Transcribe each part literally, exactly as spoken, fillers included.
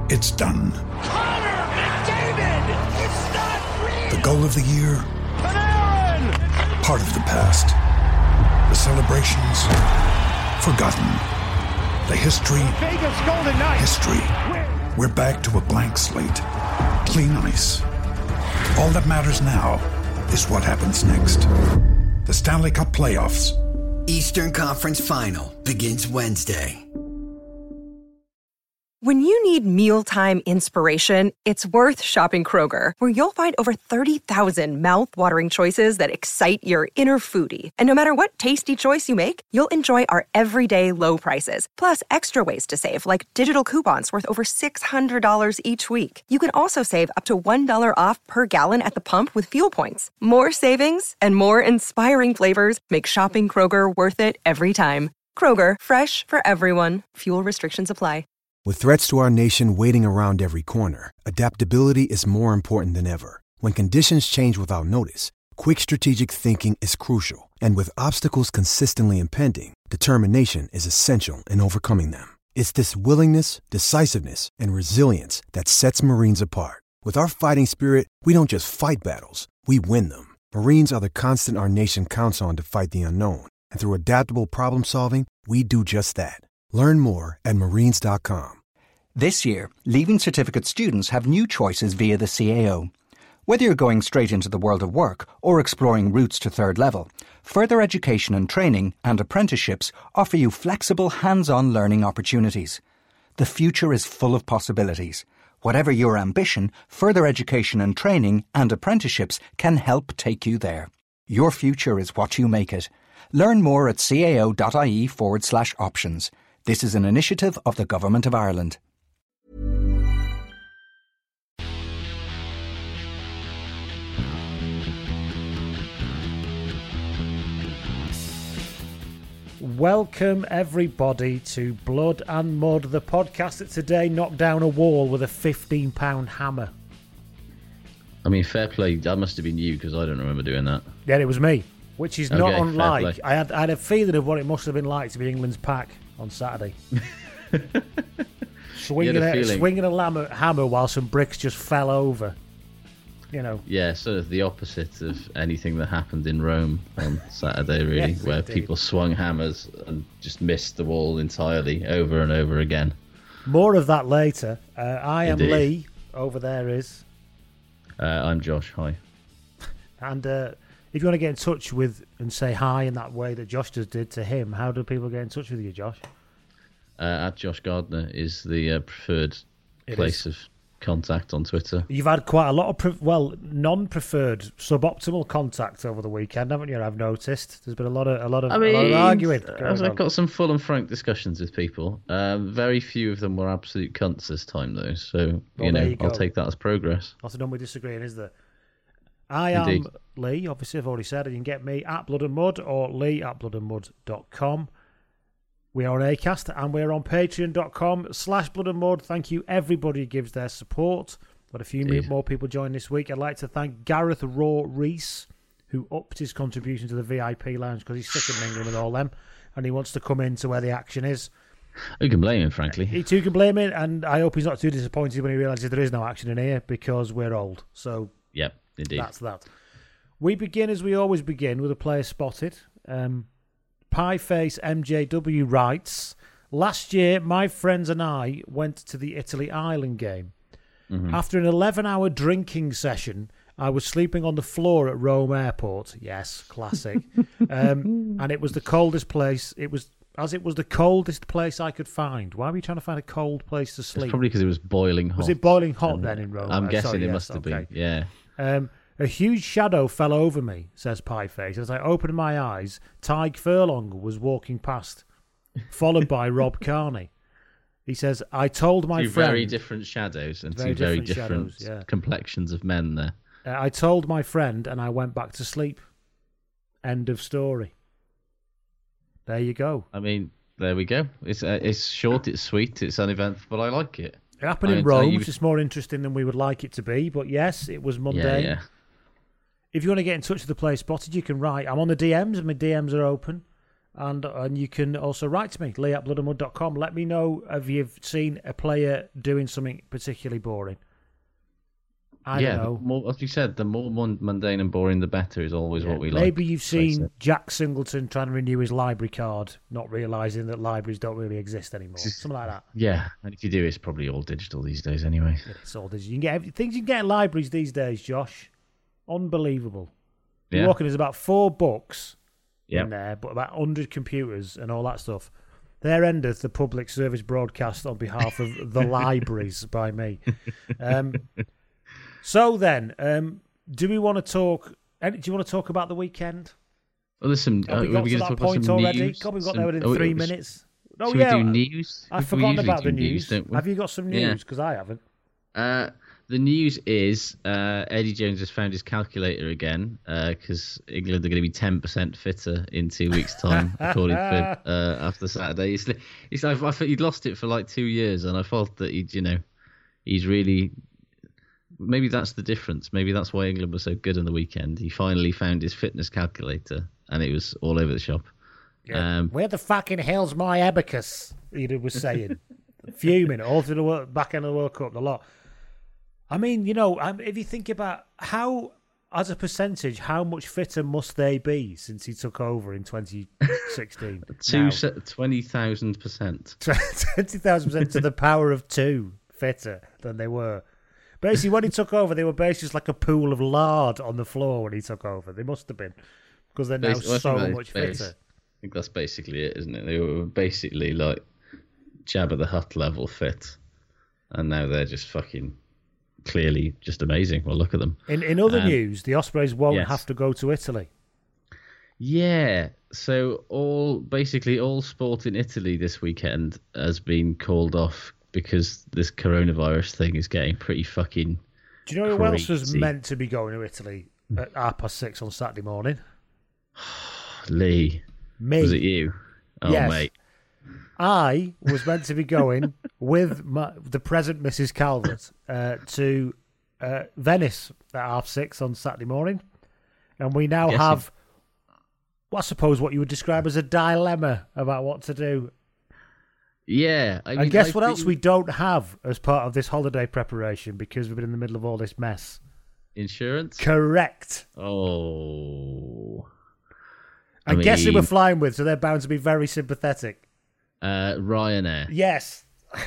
It's done. Connor McDavid! It's not real! The goal of the year? Panarin! Part of the past. The celebrations? Forgotten. The history? Vegas Golden Knights! History. We're back to a blank slate. Clean ice. All that matters now is what happens next. The Stanley Cup Playoffs. Eastern Conference Final begins Wednesday. When you need mealtime inspiration, it's worth shopping Kroger, where you'll find over thirty thousand mouth-watering choices that excite your inner foodie. And no matter what tasty choice you make, you'll enjoy our everyday low prices, plus extra ways to save, like digital coupons worth over six hundred dollars each week. You can also save up to one dollar off per gallon at the pump with fuel points. More savings and more inspiring flavors make shopping Kroger worth it every time. Kroger, fresh for everyone. Fuel restrictions apply. With threats to our nation waiting around every corner, adaptability is more important than ever. When conditions change without notice, quick strategic thinking is crucial. And with obstacles consistently impending, determination is essential in overcoming them. It's this willingness, decisiveness, and resilience that sets Marines apart. With our fighting spirit, we don't just fight battles, we win them. Marines are the constant our nation counts on to fight the unknown. And through adaptable problem solving, we do just that. Learn more at marines dot com. This year, Leaving Certificate students have new choices via the C A O. Whether you're going straight into the world of work or exploring routes to third level, further education and training and apprenticeships offer you flexible, hands-on learning opportunities. The future is full of possibilities. Whatever your ambition, further education and training and apprenticeships can help take you there. Your future is what you make it. Learn more at cao.ie forward slash options. This is an initiative of the Government of Ireland. Welcome everybody to Blood and Mud, the podcast that today knocked down a wall with a fifteen pound hammer. I mean, fair play. That must have been you, because I don't remember doing that. Yeah, it was me, which is okay, not unlike. I had, I had a feeling of what it must have been like to be England's pack on Saturday. swinging a, a swinging a lam- hammer while some bricks just fell over. You know. Yeah, sort of the opposite of anything that happened in Rome on Saturday, really, yes, where indeed. people swung hammers and just missed the wall entirely over and over again. More of that later. Uh, I am Indeed. Lee. Over there is. Uh, I'm Josh. Hi. And uh, if you want to get in touch with and say hi in that way that Josh just did to him, how do people get in touch with you, Josh? Uh, at Josh Gardner is the uh, preferred It place is. of contact on Twitter. You've had quite a lot of, pre- well, non-preferred, suboptimal contact over the weekend, haven't you? I've noticed. There's been a lot of, a lot of, I mean, a lot of arguing. I've going on. got some full and frank discussions with people. Uh, very few of them were absolute cunts this time, though. So, Well, you know, there you I'll go. take that as progress. Lots of them we're disagreeing, is there? I am Indeed. Lee, obviously I've already said it. You can get me at Blood and Mud or Lee at blood and mud dot com. We are on Acast and we're on patreon.com slash Blood and Mud. Thank you everybody who gives their support. Got a few Indeed. more people join this week. I'd like to thank Gareth Raw Reese, who upped his contribution to the V I P lounge because he's sick of mingling with all them and he wants to come into where the action is. Who can blame him, frankly? He too can blame it, and I hope he's not too disappointed when he realises there is no action in here because we're old. So Yep, indeed. that's that. We begin as we always begin with a player spotted. Um, Pieface M J W writes, last year my friends and I went to the Italy-Ireland game. Mm-hmm. After an eleven-hour drinking session, I was sleeping on the floor at Rome Airport. Yes, classic. um, and it was the coldest place. It was as it was the coldest place I could find. Why were you trying to find a cold place to sleep? It's probably because it was boiling hot. Was it boiling hot And then in Rome? I'm Uh, guessing sorry, it yes, must have okay. been, yeah. Um, a huge shadow fell over me, says Pieface. As I opened my eyes, Tyg Furlong was walking past, followed by Rob Carney. He says, I told my two friend... very different shadows and Very two very different different shadows, yeah. complexions of men there. Uh, I told my friend and I went back to sleep. End of story. There you go. I mean, there we go. It's uh, it's short, it's sweet, it's uneventful, but I like it. It happened I in can tell Rome, you- which is more interesting than we would like it to be. But yes, it was Yeah, mundane. yeah. If you want to get in touch with the Player Spotted, you can write. I'm on the D Ms, and my D Ms are open. And and you can also write to me, lee at blood and mud dot com. Let me know if you've seen a player doing something particularly boring. I yeah, don't know. The more, as you said, the more mundane and boring, the better is always Yeah, what we like. Maybe you've seen Jack Singleton trying to renew his library card, not realising that libraries don't really exist anymore. Something like that. Yeah, and if you do, it's probably all digital these days anyway. It's all digital. You can get every, things you can get in libraries these days, Josh. Unbelievable. Yeah. You're walking, there's about four books Yep. in there, but about one hundred computers and all that stuff. There endeth the public service broadcast on behalf of the libraries by me. Um, so then, um, do we want to talk? Do you want to talk about the weekend? Well, there's some. Have we uh, got we to gonna that talk about point some already? news? God, we've got Some- there in oh, three sh- minutes. Oh Should yeah, we do news? I've We forgotten usually about do the news. don't we? Have you got some Yeah. news? Because I haven't. Uh, the news is uh, Eddie Jones has found his calculator again because England are going to be ten percent fitter in two weeks' time, according to uh, after Saturday. He's, he's, I, I thought he'd lost it for like two years, and I felt that he, you know, he's really. Maybe that's the difference. Maybe that's why England was so good on the weekend. He finally found his fitness calculator, and it was all over the shop. Yeah. Um, Where the fucking hell's my abacus? He was saying, fuming all through the world, back end of the World Cup, the lot. I mean, you know, um, if you think about how, as a percentage, how much fitter must they be since he took over in twenty sixteen? two twenty thousand percent. twenty thousand percent to the power of two fitter than they were. Basically, when he took over, they were basically just like a pool of lard on the floor when he took over. They must have been, because they're now Basi- well, I so think that much is base- fitter. I think that's basically it, isn't it? They were basically like Jabba the Hutt level fit, and now they're just fucking clearly just amazing. Well, look at them. In in other Um, news, the Ospreys won't yes. have to go to Italy. Yeah, so all basically all sport in Italy this weekend has been called off because this coronavirus thing is getting pretty fucking. Do you know who else was crazy. meant to be going to Italy at half past six on Saturday morning? Lee, Me. was it you? Oh, Yes. mate. I was meant to be going with my, the present Missus Calvert uh, to uh, Venice at half six on Saturday morning. And we now Yes, have, well, I suppose, what you would describe as a dilemma about what to do. Yeah, I mean, and guess I've what else been- we don't have as part of this holiday preparation because we've been in the middle of all this mess? Insurance? Correct. Oh. I And guess who we're mean- flying with, so they're bound to be very sympathetic. Uh, Ryanair. Yes.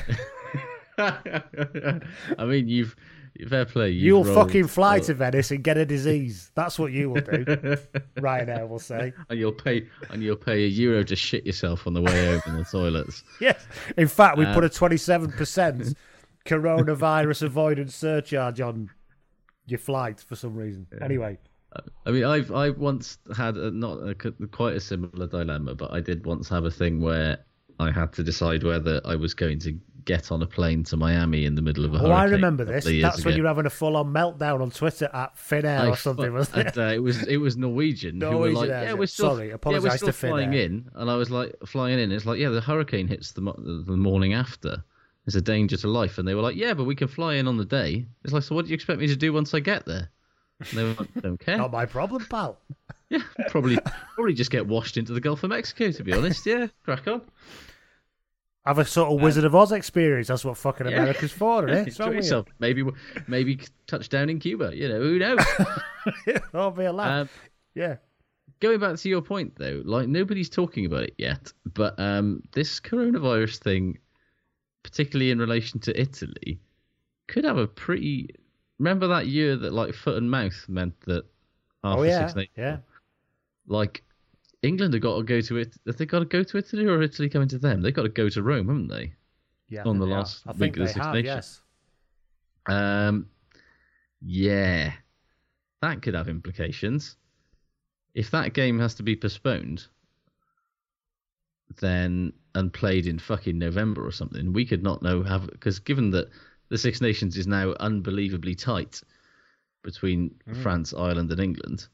I mean, you've fair play. You've You'll rolled- fucking fly to Venice and get a disease. That's what you will do. Ryanair will say. and you'll pay and you'll pay a euro to shit yourself on the way home in the toilets. Yes. In fact, we Uh, put a twenty-seven percent coronavirus avoidance surcharge on your flight for some reason. Anyway. I mean, I've I once had a, not a, quite a similar dilemma, but I did once have a thing where I had to decide whether I was going to get on a plane to Miami in the middle of a Oh, hurricane. I remember a couple this. of years That's when ago. you're having a full-on meltdown on Twitter at Finnair I or something, fu- wasn't it? and, uh, it was it was Norwegian, who were Norwegian like, Air, yeah, yeah. we're still Sorry, yeah, apologise we're still to flying Finnair. in, and I was like flying in. It's like, yeah, the hurricane hits the mo- the morning after. It's a danger to life, and they were like, yeah, but we can fly in on the day. It's like, so what do you expect me to do once I get there? And they were like, don't care. Not my problem, pal. Yeah, probably probably just get washed into the Gulf of Mexico. To be honest, yeah, crack on. Have a sort of Wizard of Oz experience. That's what fucking Yeah. America's for, isn't it? It's Enjoy wrong with yourself. Maybe maybe touch down in Cuba. You know, who knows? you. That'll be a laugh. Um, yeah. Going back to your point, though, like nobody's talking about it yet, but um, this coronavirus thing, particularly in relation to Italy, could have a pretty. Remember that year that like foot and mouth meant that half Oh, the yeah. Six Nations, Yeah. like England have got to go to it. Have they got to go to Italy, or Italy coming to them? They've got to go to Rome, haven't they? Yeah. I On think the they last are. I week think of the they Six have, Nations. yes. Um, yeah, that could have implications. If that game has to be postponed, then and played in fucking November or something, we could not know have because given that the Six Nations is now unbelievably tight between Mm. France, Ireland, and England.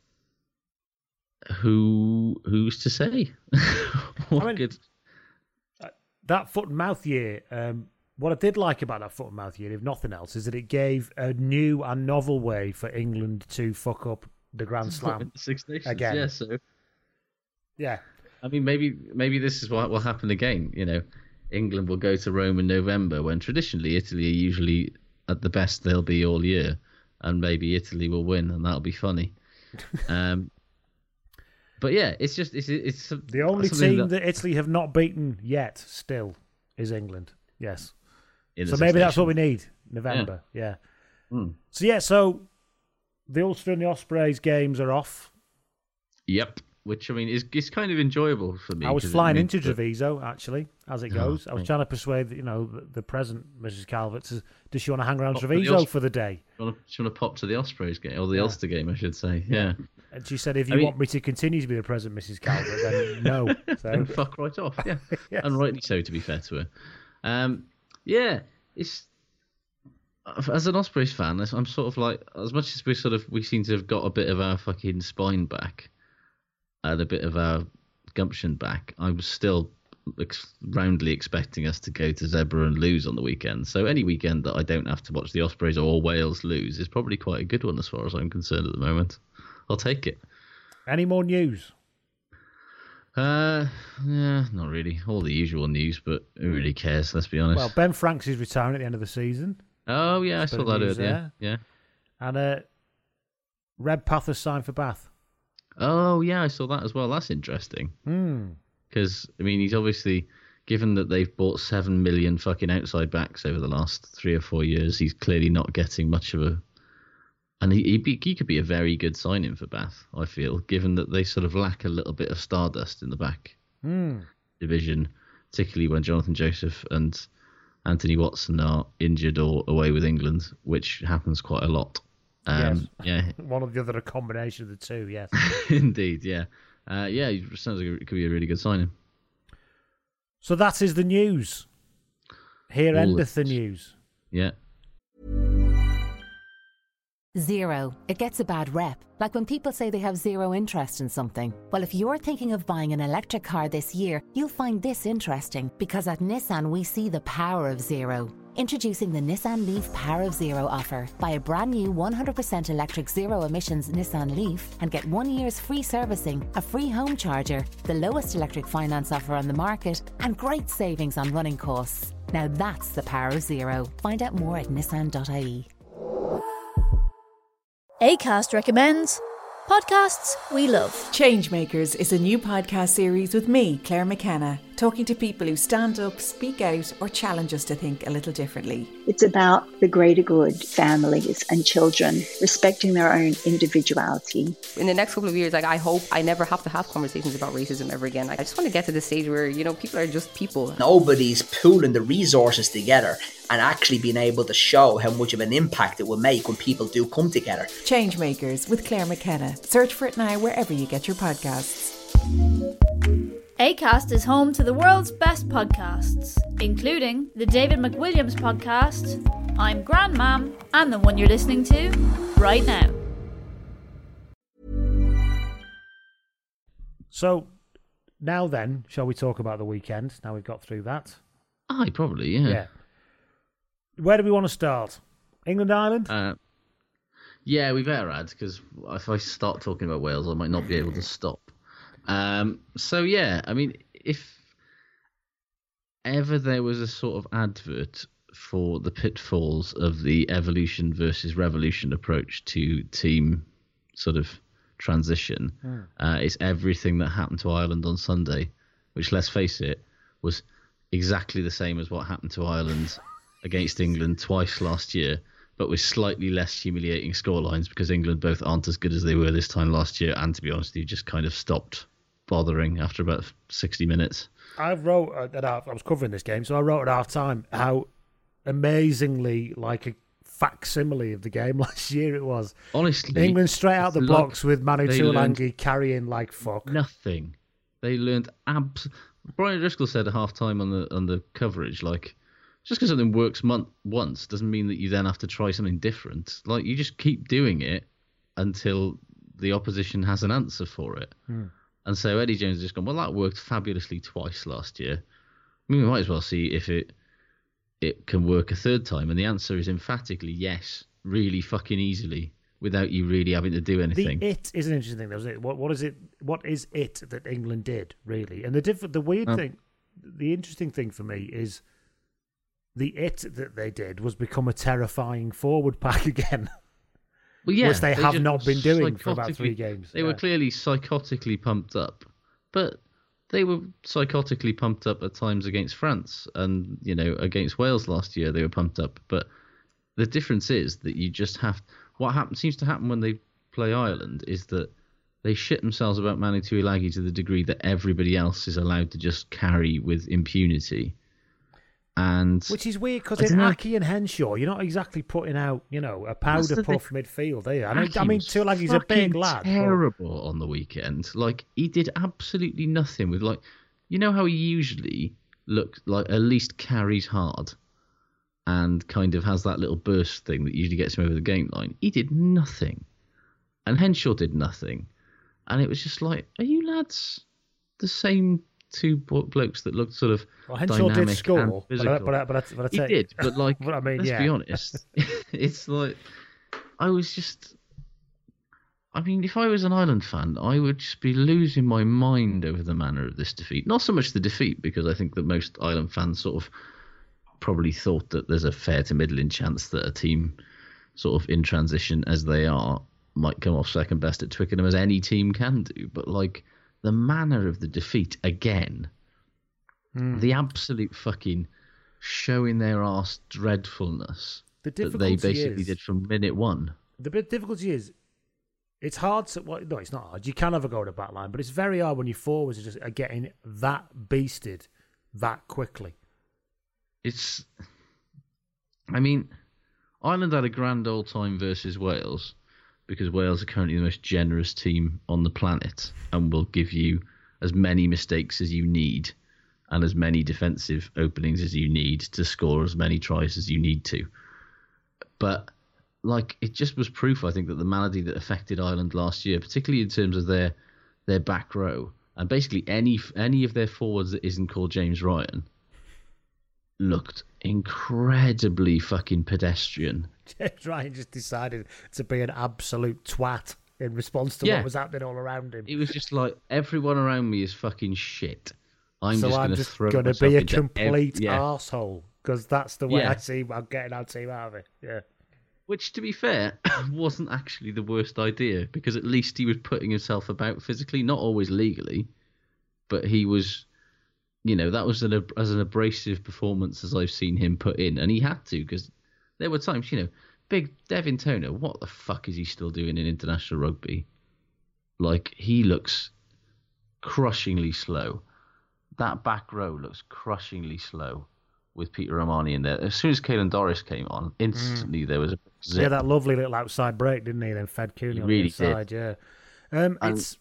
Who who's to say? what I mean, could... That foot and mouth year, um, what I did like about that foot and mouth year, if nothing else, is that it gave a new and novel way for England to fuck up the Grand Slam. Six Nations, again. yeah. So Yeah. I mean, maybe maybe this is what will happen again. You know, England will go to Rome in November when traditionally Italy are usually at the best they'll be all year, and maybe Italy will win, and that'll be funny. Um, but yeah, it's just it's it's the only team that... that Italy have not beaten yet. Still is England. Yes. In so maybe that's what we need. November. Yeah. yeah. Mm. So yeah. So the Ulster and the Ospreys games are off. Yep. Which, I mean, is is kind of enjoyable for me. I was flying into that... Treviso, actually, as it goes. Oh, I was right. trying to persuade, you know, the, the present Missus Calvert, to, does she want to hang around pop Treviso for the, Os- for the day? She want, to, she want to pop to the Ospreys game, or the yeah. Ulster game, I should say, yeah. And she said, if you I mean, want me to continue to be the present Missus Calvert, then no. So. Then fuck right off, yeah. Yes. And rightly so, to be fair to her. Um, yeah, it's... As an Ospreys fan, I'm sort of like, as much as we sort of, we seem to have got a bit of our fucking spine back, and a bit of our gumption back, I was still ex- roundly expecting us to go to Zebra and lose on the weekend. So any weekend that I don't have to watch the Ospreys or Wales lose is probably quite a good one as far as I'm concerned at the moment. I'll take it. Any more news? Uh, yeah, not really. All the usual news, but who really cares, let's be honest. Well, Ben Franks is retiring at the end of the season. Oh, yeah, I saw that earlier. Yeah. And uh, Redpath has signed for Bath. Oh, yeah, I saw that as well. That's interesting. Because, mm. I mean, he's obviously, given that they've bought seven million fucking outside backs over the last three or four years, he's clearly not getting much of a... And he, he, be, he could be a very good signing for Bath, I feel, given that they sort of lack a little bit of stardust in the back mm. division, particularly when Jonathan Joseph and Anthony Watson are injured or away with England, which happens quite a lot. Um, yes. Yeah, one or the other, a combination of the two. Yes, indeed. Yeah, uh, yeah. It sounds like it could be a really good signing. So that is the news. Here All endeth the the news. Yeah. Zero. It gets a bad rep. Like when people say they have zero interest in something. Well, if you're thinking of buying an electric car this year, you'll find this interesting, because at Nissan we see the power of zero. Introducing the Nissan Leaf Power of Zero offer. Buy a brand new one hundred percent electric zero-emissions Nissan Leaf and get one year's free servicing, a free home charger, the lowest electric finance offer on the market, and great savings on running costs. Now that's the power of zero. Find out more at nissan dot I E. Acast recommends podcasts we love. Changemakers is a new podcast series with me, Claire McKenna, talking to people who stand up, speak out, or challenge us to think a little differently. It's about the greater good, families and children, respecting their own individuality. In the next couple of years, like I hope I never have to have conversations about racism ever again. Like, I just want to get to the stage where, you know, people are just people. Nobody's pooling the resources together and actually being able to show how much of an impact it will make when people do come together. Changemakers with Claire McKenna. Search for it now wherever you get your podcasts. Acast is home to the world's best podcasts, including the David McWilliams podcast, I'm Grandmam, and the one you're listening to right now. So, now then, shall we talk about the weekend? Now we've got through that. Aye, probably, yeah. Yeah. Where do we want to start? England, Ireland? Uh, yeah, we better add, because if I start talking about Wales, I might not be able to stop. Um, so, yeah, I mean, if ever there was a sort of advert for the pitfalls of the evolution versus revolution approach to team sort of transition, mm. uh, it's everything that happened to Ireland on Sunday, which, let's face it, was exactly the same as what happened to Ireland against England twice last year, but with slightly less humiliating scorelines, because England both aren't as good as they were this time last year, and to be honest, you just kind of stopped bothering after about sixty minutes. I wrote at half, I was covering this game, so I wrote at half time how amazingly like a facsimile of the game last year it was. Honestly, England straight out the like blocks with Manu Tuolangi carrying like fuck. Nothing. They learned abs. Brian O'Driscoll said at half time on the on the coverage, like, just because something works month, once doesn't mean that you then have to try something different. Like, you just keep doing it until the opposition has an answer for it. Hmm. And so Eddie Jones has just gone, well, that worked fabulously twice last year. I mean, we might as well see if it it can work a third time. And the answer is emphatically yes, really fucking easily. without you really having to do anything. The it is an interesting thing, though, isn't it? What what is it? What is it that England did really? And the diff- the weird um, thing, the interesting thing for me is the it that they did was become a terrifying forward pack again. Well, yeah, which they, they have not been doing for about three games. They yeah. were clearly psychotically pumped up, but they were psychotically pumped up at times against France, and you know against Wales last year they were pumped up. But the difference is that you just have what happens seems to happen when they play Ireland is that they shit themselves about Manu Tuilagi to the degree that everybody else is allowed to just carry with impunity. And which is weird because in Aki and Henshaw, you're not exactly putting out, you know, a powder puff midfield, are you? I mean, I mean Tuilagi's a big lad. Terrible but... on the weekend. Like he did absolutely nothing with like, you know how he usually looks like at least carries hard, and kind of has that little burst thing that usually gets him over the game line. He did nothing, and Henshaw did nothing, and it was just like, are you lads the same? Two blokes that looked sort of well, Henshaw dynamic did score, and physical. But I, but I, but I, but I he take... did, but like, but I mean, let's yeah. be honest, it's like I was just. I mean, if I was an Ireland fan, I would just be losing my mind over the manner of this defeat. Not so much the defeat, because I think that most Ireland fans sort of probably thought that there's a fair to middling chance that a team, sort of in transition as they are, might come off second best at Twickenham, as any team can do. But like. The manner of the defeat again, mm. the absolute fucking showing their arse dreadfulness the that they basically is, did from minute one. The bit difficulty is, it's hard to. Well, no, it's not hard. You can have a go at a back line, but it's very hard when your forwards are just are getting that beasted that quickly. It's. I mean, Ireland had a grand old time versus Wales. Because Wales are currently the most generous team on the planet and will give you as many mistakes as you need and as many defensive openings as you need to score as many tries as you need to. But like it just was proof, I think, that the malady that affected Ireland last year, particularly in terms of their their back row, and basically any any of their forwards that isn't called James Ryan, looked incredibly fucking pedestrian. James Ryan just decided to be an absolute twat in response to yeah. what was happening all around him. It was just like, everyone around me is fucking shit. I'm so just I'm going to just throw going to be a complete ev- yeah. arsehole, because that's the way yeah. I see I'm getting our team out of it. Yeah. Which, to be fair, wasn't actually the worst idea, because at least he was putting himself about physically, not always legally, but he was... You know, that was an, as an abrasive performance as I've seen him put in. And he had to, because there were times, you know, big Devin Toner, what the fuck is he still doing in international rugby? Like, he looks crushingly slow. That back row looks crushingly slow with Peter O'Mahony in there. As soon as Caelan Doris came on, instantly mm. there was a zip. Yeah, that lovely little outside break, didn't he? Then fed Cooney on really the inside, did. yeah. Um, and it's...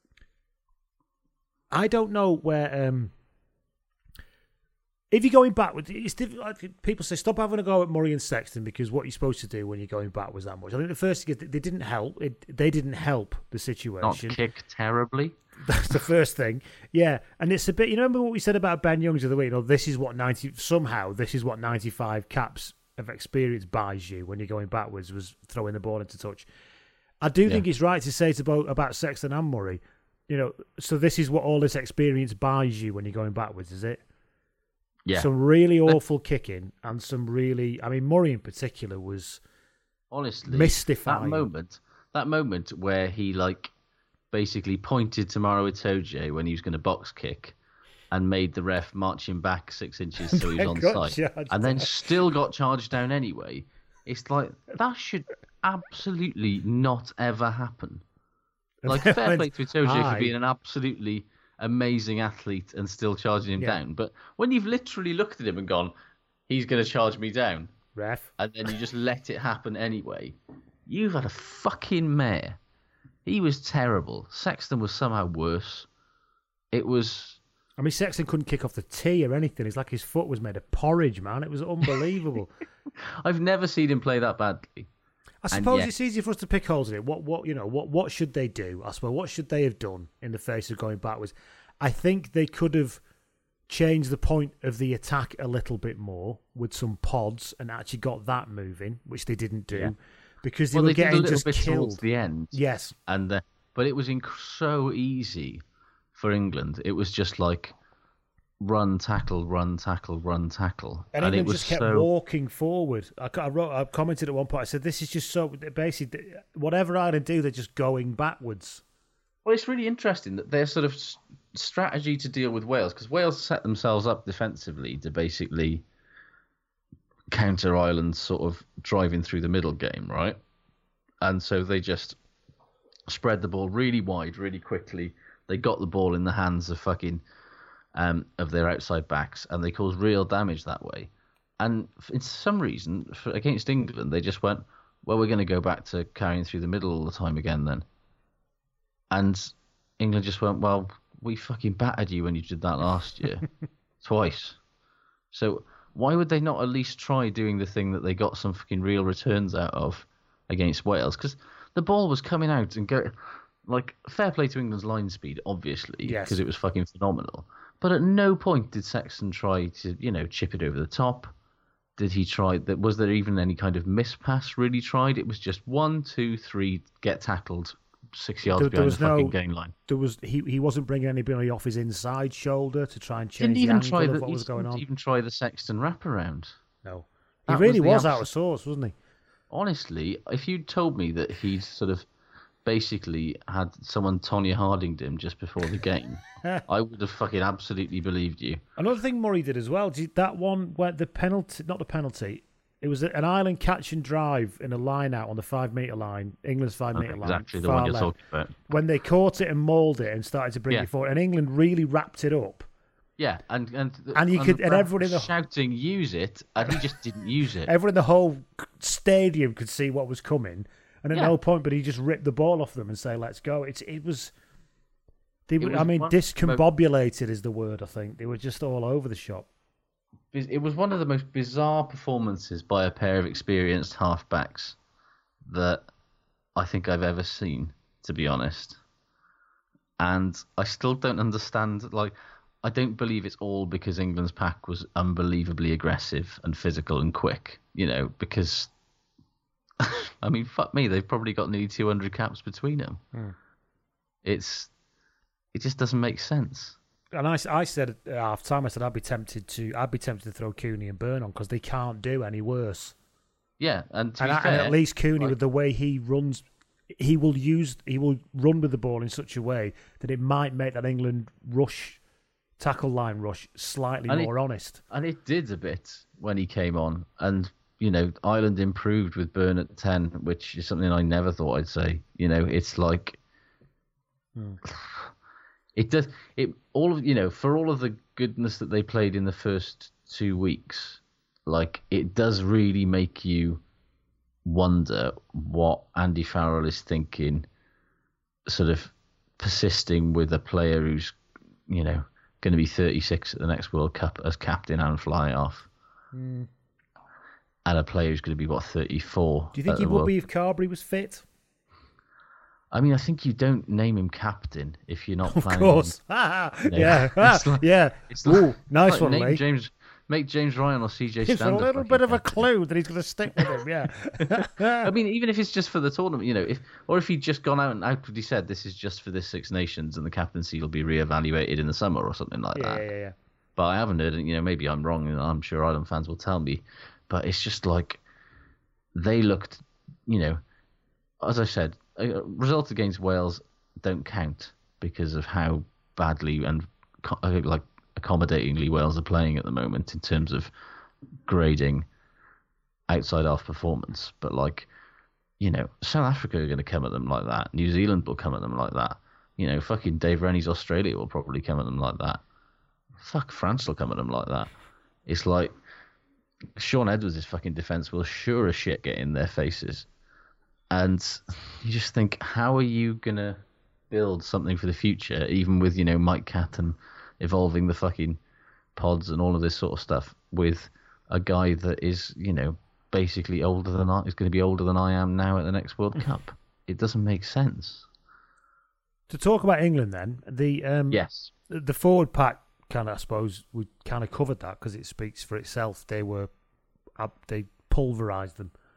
I don't know where... Um, If you're going backwards, it's difficult. People say stop having a go at Murray and Sexton, because what you're supposed to do when you're going backwards that much. I think the first thing is they didn't help. It, they didn't help the situation. Not kick terribly. That's the first thing. Yeah, and it's a bit. You remember what we said about Ben Youngs the other week? You know, this is what ninety somehow this is what ninety-five caps of experience buys you when you're going backwards, was throwing the ball into touch. I do yeah. think it's right to say it's about about Sexton and Murray. You know, so this is what all this experience buys you when you're going backwards, is it? Yeah. Some really awful kicking and some really... I mean, Murray in particular was honestly mystifying. That moment, that moment where he, like, basically pointed to Maro Itoje when he was going to box kick and made the ref march him back six inches so he was on side, and then still got charged down anyway. It's like, that should absolutely not ever happen. Like, fair play to Itoje for being an absolutely... amazing athlete and still charging him yeah. down. But when you've literally looked at him and gone, he's going to charge me down, ref, and then you just let it happen anyway, you've had a fucking mare. He was terrible. Sexton was somehow worse. It was... I mean, Sexton couldn't kick off the tee or anything. It's like his foot was made of porridge, man. It was unbelievable. I've never seen him play that badly. I suppose yet... it's easy for us to pick holes in it. What, what, you know, what, what should they do? I suppose what should they have done in the face of going backwards? I think they could have changed the point of the attack a little bit more with some pods and actually got that moving, which they didn't do. Yeah. because they well, were they getting did a little just bit killed. towards the end. Yes, and uh, but it was inc- so easy for England. It was just like run, tackle, run, tackle, run, tackle, and, and England it was just kept so... walking forward. I, I wrote, I commented at one point. I said, "This is just so basically whatever Ireland do, they're just going backwards." Well, it's really interesting that their sort of s- strategy to deal with Wales, because Wales set themselves up defensively to basically counter Ireland's sort of driving through the middle game, right? And so they just spread the ball really wide, really quickly. They got the ball in the hands of fucking um, of their outside backs, and they caused real damage that way. And for some reason, for, against England, they just went, well, we're going to go back to carrying through the middle all the time again then. And England just went, well, we fucking battered you when you did that last year. Twice. So why would they not at least try doing the thing that they got some fucking real returns out of against Wales? Because the ball was coming out and go, like, fair play to England's line speed, obviously, because Yes. it was fucking phenomenal. But at no point did Sexton try to, you know, chip it over the top. Did he try that? Was there even any kind of miss pass really tried? It was just one, two, three, get tackled six yards There, there behind was the fucking no gain line. There was he he wasn't bringing anybody off his inside shoulder to try and change Didn't the even angle try of the, what he was going didn't on. even try the Sexton wraparound. No, he That really the was abs- out of sorts, wasn't he? Honestly, if you'd told me that he'd sort of basically had someone Tonya Hardinged him just before the game, I would have fucking absolutely believed you. Another thing Murray did as well, did that one where the penalty, not the penalty, it was an Ireland catch and drive in a line out on the five metre line, England's five metre line. Exactly the far one you're left. talking about. When they caught it and mauled it and started to bring Yeah. it forward, and England really wrapped it up. Yeah, and and And you could- the and ref everyone in the- was shouting, "Use it!" and he just didn't use it. Everyone in the whole stadium could see what was coming, and at Yeah. no point, but he just ripped the ball off them and say, "Let's go." It's it was. They, It were, was I mean, one- discombobulated is the word. I think they were just all over the shop. It was one of the most bizarre performances by a pair of experienced halfbacks that I think I've ever seen, to be honest. And I still don't understand, like, I don't believe it's all because England's pack was unbelievably aggressive and physical and quick, you know, because, I mean, fuck me, they've probably got nearly two hundred caps between them. Hmm. It's, it just doesn't make sense. And I, I said at half time, I said I'd be tempted to, I'd be tempted to throw Cooney and Byrne on because they can't do any worse. Yeah, and to And, be I- fair, and at least Cooney, like- with the way he runs, he will use, he will run with the ball in such a way that it might make that England rush, tackle line rush, slightly And it- more honest. And it did a bit when he came on. And, you know, Ireland improved with Byrne at ten, which is something I never thought I'd say. You know, it's like... Hmm. It does... It all of, you know, for all of the goodness that they played in the first two weeks, like, it does really make you wonder what Andy Farrell is thinking, sort of persisting with a player who's, you know, going to be thirty-six at the next World Cup as captain and fly off, Mm. and a player who's going to be, what, thirty-four. Do you think at he the would World- be if Carberry was fit? I mean, I think you don't name him captain if you're not Of planning. course. on- Ah, you know, yeah. it's Ah, like- yeah. It's Ooh, like, nice like one, name Lee. James, make James Ryan or C J Gives a Stander. little fucking bit of a captain. clue that he's going to stick with him, yeah. I mean, even if it's just for the tournament, you know, if or if he'd just gone out and outwardly said this is just for this Six Nations and the captaincy will be reevaluated in the summer or something like Yeah, that. yeah, yeah. But I haven't heard it. You know, maybe I'm wrong, and I'm sure Ireland fans will tell me. But it's just like they looked, you know, as I said, a result against Wales don't count because of how badly and co- like accommodatingly Wales are playing at the moment in terms of grading outside half performance. But like, you know, South Africa are going to come at them like that. New Zealand will come at them like that. You know, fucking Dave Rennie's Australia will probably come at them like that. Fuck, France will come at them like that. It's like Sean Edwards' fucking defence will sure as shit get in their faces. And you just think, how are you going to build something for the future, even with, you know, Mike Catton evolving the fucking pods and all of this sort of stuff with a guy that is, you know, basically older than I, is going to be older than I am now at the next World Cup. It doesn't make sense. To talk about England then, the um, yes, the, the forward pack kind of, I suppose, we kind of covered that because it speaks for itself. They were, uh, they pulverised them.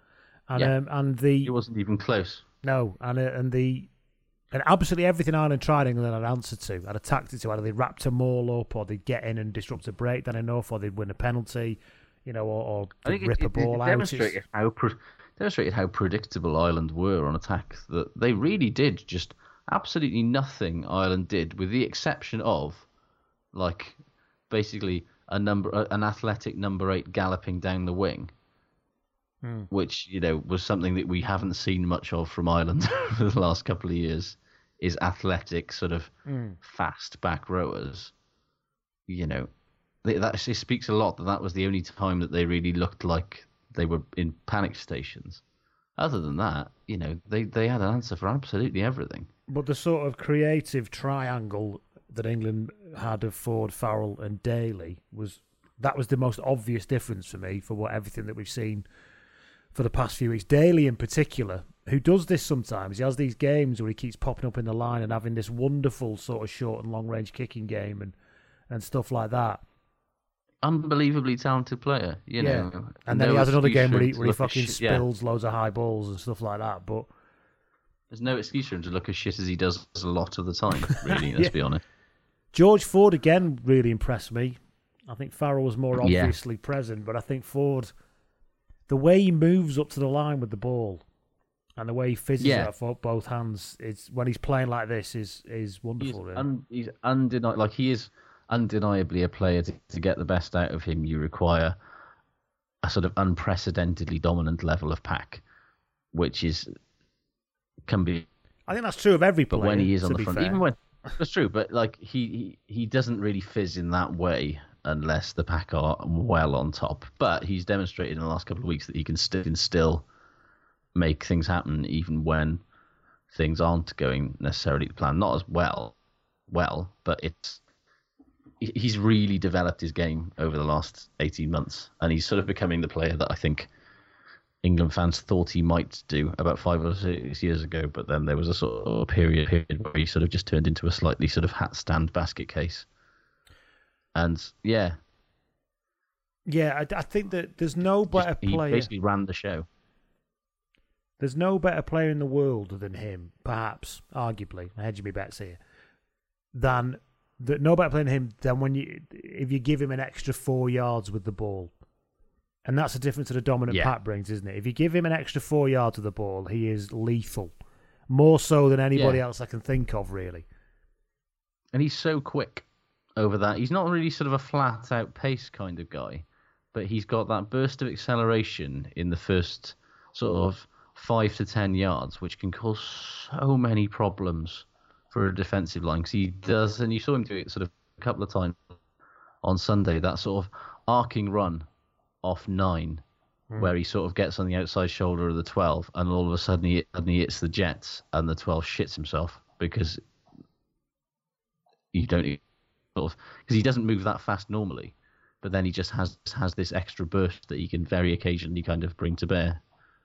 And yeah. um, and the it wasn't even close. No, and uh, and the and absolutely everything Ireland tried, England had answered to, had a tactic to. Either they wrapped a maul up, or they'd get in and disrupt a breakdown enough, or they'd win a penalty, you know, or, or I think rip it, a ball it, it out. demonstrated how pre- demonstrated how predictable Ireland were on attack. That they really did just absolutely nothing. Ireland did, with the exception of, like, basically a number, an athletic number eight galloping down the wing. Hmm. Which, you know, was something that we haven't seen much of from Ireland for the last couple of years, is athletic, sort of mm. fast back rowers. You know, they, that it speaks a lot that that was the only time that they really looked like they were in panic stations. Other than that, you know, they, they had an answer for absolutely everything. But the sort of creative triangle that England had of Ford, Farrell and Daly, was that was the most obvious difference for me for what everything that we've seen for the past few weeks. Daly in particular, who does this sometimes. He has these games where he keeps popping up in the line and having this wonderful sort of short and long range kicking game and, and stuff like that. Unbelievably talented player, you yeah. know. And, and then he has another game where he, where he fucking sh- spills yeah. loads of high balls and stuff like that. But there's no excuse for him to look as shit as he does a lot of the time, really, let's yeah. be honest. George Ford, again, really impressed me. I think Farrell was more obviously yeah. present, but I think Ford... The way he moves up to the line with the ball and the way he fizzes yeah. it for both hands, it's when he's playing like this is is wonderful. He's, really. un, he's undeni- like he is undeniably a player. To, to get the best out of him, you require a sort of unprecedentedly dominant level of pack, which is can be. I think that's true of every player. But when he is on the front, fair. even when that's true, but like he, he he doesn't really fizz in that way. Unless the pack are well on top. But he's demonstrated in the last couple of weeks that he can, st- can still make things happen even when things aren't going necessarily to plan. Not as well, well, but it's he's really developed his game over the last eighteen months. And he's sort of becoming the player that I think England fans thought he might do about five or six years ago. But then there was a sort of period, period where he sort of just turned into a slightly sort of hat stand basket case. And yeah, yeah, I, I think that there's no better Just, player. He basically ran the show. There's no better player in the world than him, perhaps, arguably. I'm hedging my bets here. Than that, no better player than him than when you if you give him an extra four yards with the ball, and that's the difference that a dominant yeah. pack brings, isn't it? If you give him an extra four yards with the ball, he is lethal, more so than anybody yeah. else I can think of, really. And he's so quick. Over that, he's not really sort of a flat-out pace kind of guy, but he's got that burst of acceleration in the first sort of five to ten yards, which can cause so many problems for a defensive line. Because he does, and you saw him do it sort of a couple of times on Sunday, that sort of arcing run off nine, mm. where he sort of gets on the outside shoulder of the twelve, and all of a sudden he, and he hits the Jets, and the twelve shits himself because you don't. Because he doesn't move that fast normally, but then he just has has this extra burst that he can very occasionally kind of bring to bear.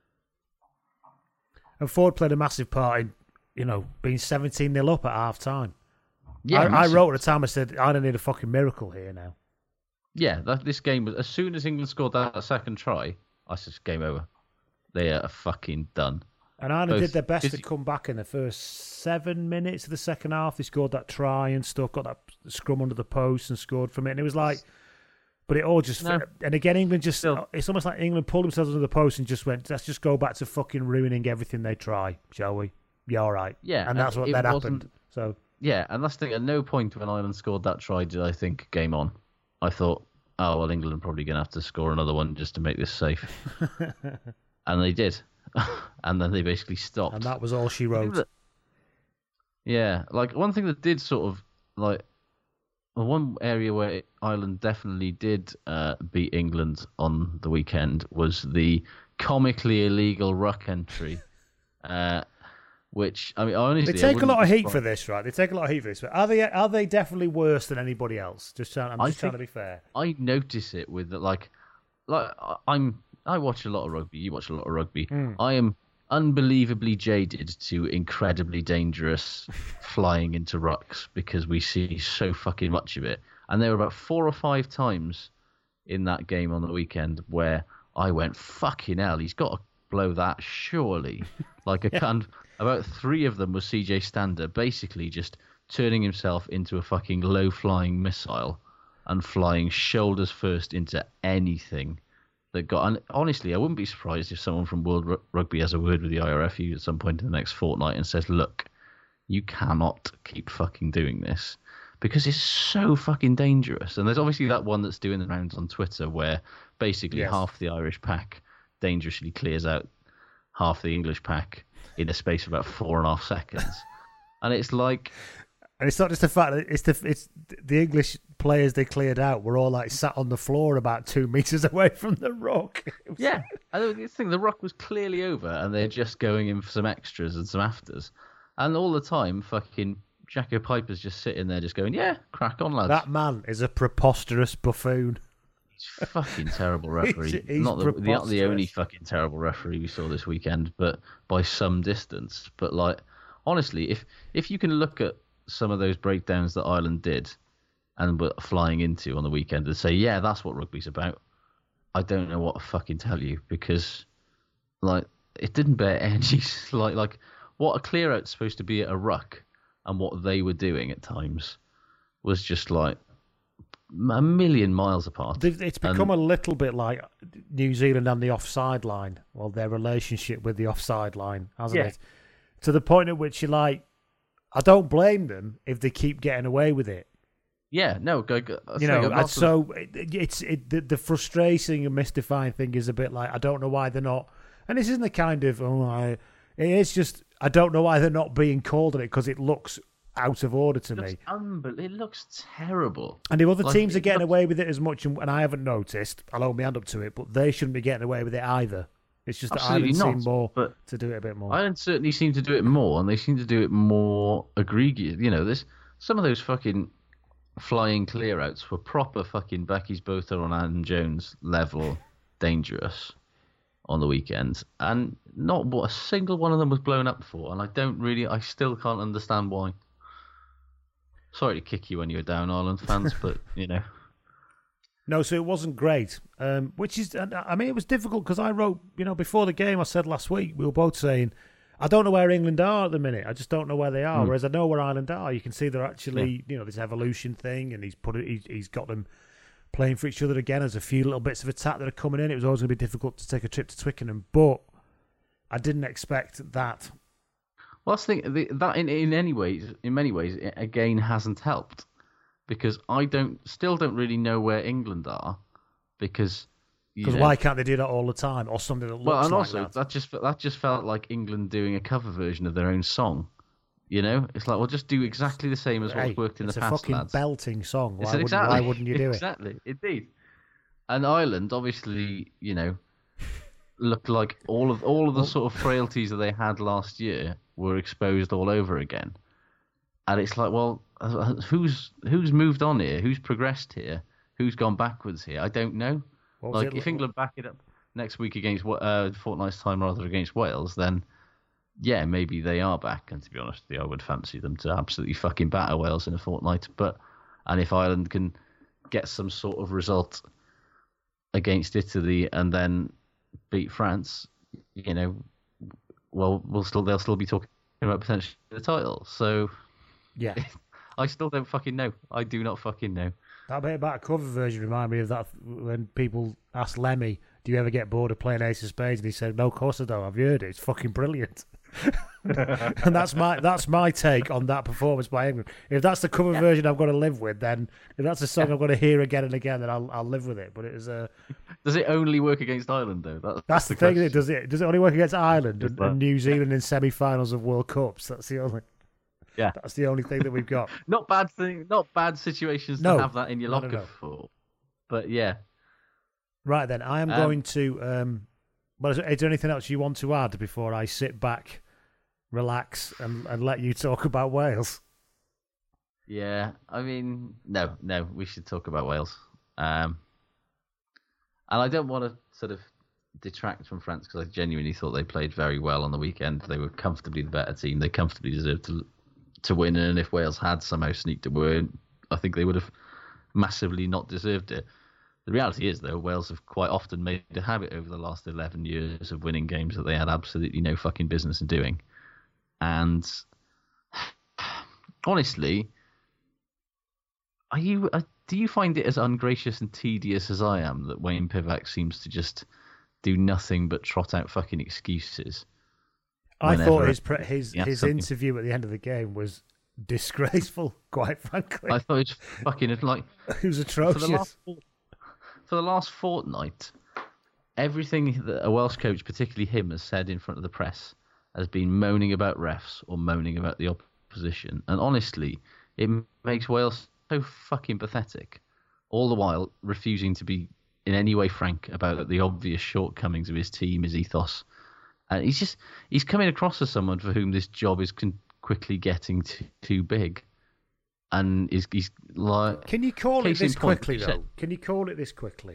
And Ford played a massive part in, you know, being seventeen nil up at half time. Yeah, I, I wrote at the time, I said, I don't need a fucking miracle here now. Yeah, that this game was, as soon as England scored that second try, I said, game over. They are fucking done. And Ireland did their best to come back in the first seven minutes of the second half. They scored that try and stuff, got that scrum under the post and scored from it. And it was like, but it all just, no. and again, England just, Still. it's almost like England pulled themselves under the post and just went, let's just go back to fucking ruining everything they try, shall we? Yeah, all right. Yeah. And that's what that happened. So yeah, and that's the thing. At no point when Ireland scored that try did I think game on. I thought, oh, well, England are probably going to have to score another one just to make this safe. And they did. And then they basically stopped. And that was all she wrote. That, yeah, like one thing that did sort of like one area where Ireland definitely did uh, beat England on the weekend was the comically illegal ruck entry, uh, which I mean honestly they take a lot of heat for this, right? They take a lot of heat for this. But are they are they definitely worse than anybody else? Just trying, I'm just trying to be fair. I notice it with like, like I'm. I watch a lot of rugby. You watch a lot of rugby. Mm. I am unbelievably jaded to incredibly dangerous flying into rucks because we see so fucking much of it. And there were about four or five times in that game on the weekend where I went, fucking hell, he's got blow that, surely. Like, a Yeah. and about three of them was C J Stander, basically just turning himself into a fucking low-flying missile and flying shoulders first into anything that got... And honestly, I wouldn't be surprised if someone from World R- Rugby has a word with the I R F U at some point in the next fortnight and says, look, you cannot keep fucking doing this because it's so fucking dangerous. And there's obviously that one that's doing the rounds on Twitter where basically Yes. half the Irish pack dangerously clears out half the English pack in a space of about four and a half seconds. And it's like... And it's not just the fact that it's the it's the English players they cleared out were all like sat on the floor about two meters away from the ruck. Yeah, I think the ruck was clearly over, and they're just going in for some extras and some afters, and all the time, fucking Jacko Piper's just sitting there, just going, "Yeah, crack on, lads." That man is a preposterous buffoon. He's fucking terrible referee. He's- he's not the, the the only preposterous. fucking terrible referee we saw this weekend, but by some distance. But like, honestly, if if you can look at some of those breakdowns that Ireland did and were flying into on the weekend and say, yeah, that's what rugby's about, I don't know what to fucking tell you, because like it didn't bear any like like what a clear out's supposed to be at a ruck and what they were doing at times was just like a million miles apart. They've- It's become And- a little bit like New Zealand and the offside line, well, their relationship with the offside line, hasn't Yeah. it? To the point at which you're like, I don't blame them if they keep getting away with it. Yeah, no, go, go, I You say, know, I'm and not sort of- so it, it's it, the, the frustrating and mystifying thing is a bit like, I don't know why they're not, and this isn't the kind of, oh, I, it's just, I don't know why they're not being called on it because it looks out of order to It looks me. unbel- it looks terrible. And if other Like, teams are it getting looks- away with it as much, and, and I haven't noticed, I'll hold my hand up to it, but they shouldn't be getting away with it either. It's just that Absolutely Ireland not, seem more but to do it a bit more. Ireland certainly seem to do it more, and they seem to do it more egregious. You know, this some of those fucking flying clear-outs were proper fucking Becky's Botha on Adam Jones level dangerous on the weekend, and not what a single one of them was blown up for, and I don't really, I still can't understand why. Sorry to kick you when you're down, Ireland fans, but, you know. No, so it wasn't great, um, which is, and I mean, it was difficult because I wrote, you know, before the game, I said last week, we were both saying, I don't know where England are at the minute. I just don't know where they are. Mm. Whereas I know where Ireland are. You can see they're actually, Yeah. you know, this evolution thing, and he's put it, he's, he's got them playing for each other again. There's a few little bits of attack that are coming in. It was always going to be difficult to take a trip to Twickenham, but I didn't expect that. Well, I think the, that in, in any ways, in many ways, it again hasn't helped, because I don't, still don't really know where England are, because you Because know, why can't they do that all the time, or something that looks well, and like also that? that just that just felt like England doing a cover version of their own song. You know, it's like, well, just do exactly the same as Hey, what's worked in it's the a past, fucking lads. belting song. Why It's wouldn't, exactly, why wouldn't you do it? Exactly, indeed. And Ireland, obviously, you know, looked like all of all of the sort of frailties that they had last year were exposed all over again. And it's like, well, uh, who's who's moved on here? Who's progressed here? Who's gone backwards here? I don't know. What was Like, it- if England back it up next week against uh, fortnight's time rather against Wales, then yeah, maybe they are back. And to be honest with you, I would fancy them to absolutely fucking batter Wales in a fortnight. But and if Ireland can get some sort of result against Italy and then beat France, you know, well, we'll still they'll still be talking about potentially the title. So Yeah. I still don't fucking know. I do not fucking know. That bit about a cover version reminded me of that when people asked Lemmy, do you ever get bored of playing Ace of Spades? And he said, no, of course I don't. I've heard it. It's fucking brilliant. And that's my that's my take on that performance by England. If that's the cover version I've got to live with, then if that's a song I've got to hear again and again, then I'll I'll live with it. But it is a... Does it only work against Ireland, though? That's, That's the thing. question. It does it does it only work against Ireland and, that- and New Zealand in semi-finals of World Cups? That's the only. Yeah. That's the only thing that we've got. Not bad thing. Not bad situations No. to have that in your No, no, locker no. for. But yeah, Right then, I am Um, going to. Um, well, is, is there anything else you want to add before I sit back, relax, and, and let you talk about Wales? yeah. I mean, no, no. We should talk about Wales. Um, and I don't want to sort of detract from France because I genuinely thought they played very well on the weekend. They were comfortably the better team. They comfortably deserved to to win. And if Wales had somehow sneaked away, I think they would have massively not deserved it. The reality is, though, Wales have quite often made a habit over the last eleven years of winning games that they had absolutely no fucking business in doing. And honestly, are you uh, do you find it as ungracious and tedious as I am that Wayne Pivac seems to just do nothing but trot out fucking excuses? I thought his pre- his his something. interview at the end of the game was disgraceful, quite frankly. I thought it was fucking like it was atrocious. For the last, for the last fortnight, everything that a Welsh coach, particularly him, has said in front of the press has been moaning about refs or moaning about the opposition. And honestly, it makes Wales so fucking pathetic, all the while refusing to be in any way frank about the obvious shortcomings of his team, his ethos. And he's just he's coming across as someone for whom this job is con- quickly getting too, too big. And is he's like. Can you call it this quickly, though? Said, Can you call it this quickly?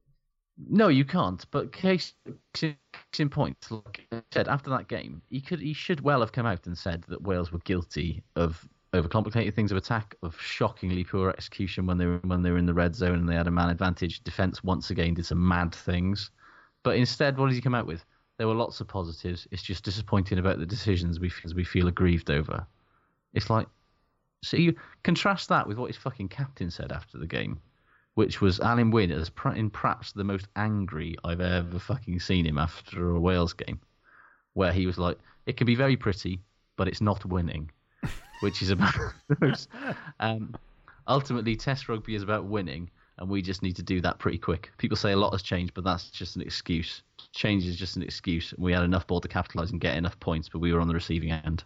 No, you can't. But case, case in point, like I said, after that game, he could he should well have come out and said that Wales were guilty of overcomplicated things of attack, of shockingly poor execution when they were when they were in the red zone and they had a man advantage. Defence once again did some mad things. But instead, what did he come out with? There were lots of positives. It's just disappointing about the decisions we we feel aggrieved over. It's like, so you contrast that with what his fucking captain said after the game, which was Alan Wynne as in perhaps the most angry I've ever fucking seen him after a Wales game, where he was like, "It can be very pretty, but it's not winning," which is about those. Um, ultimately, Test rugby is about winning, and we just need to do that pretty quick. People say a lot has changed, but that's just an excuse. Change is just an excuse. We had enough ball to capitalise and get enough points, but we were on the receiving end.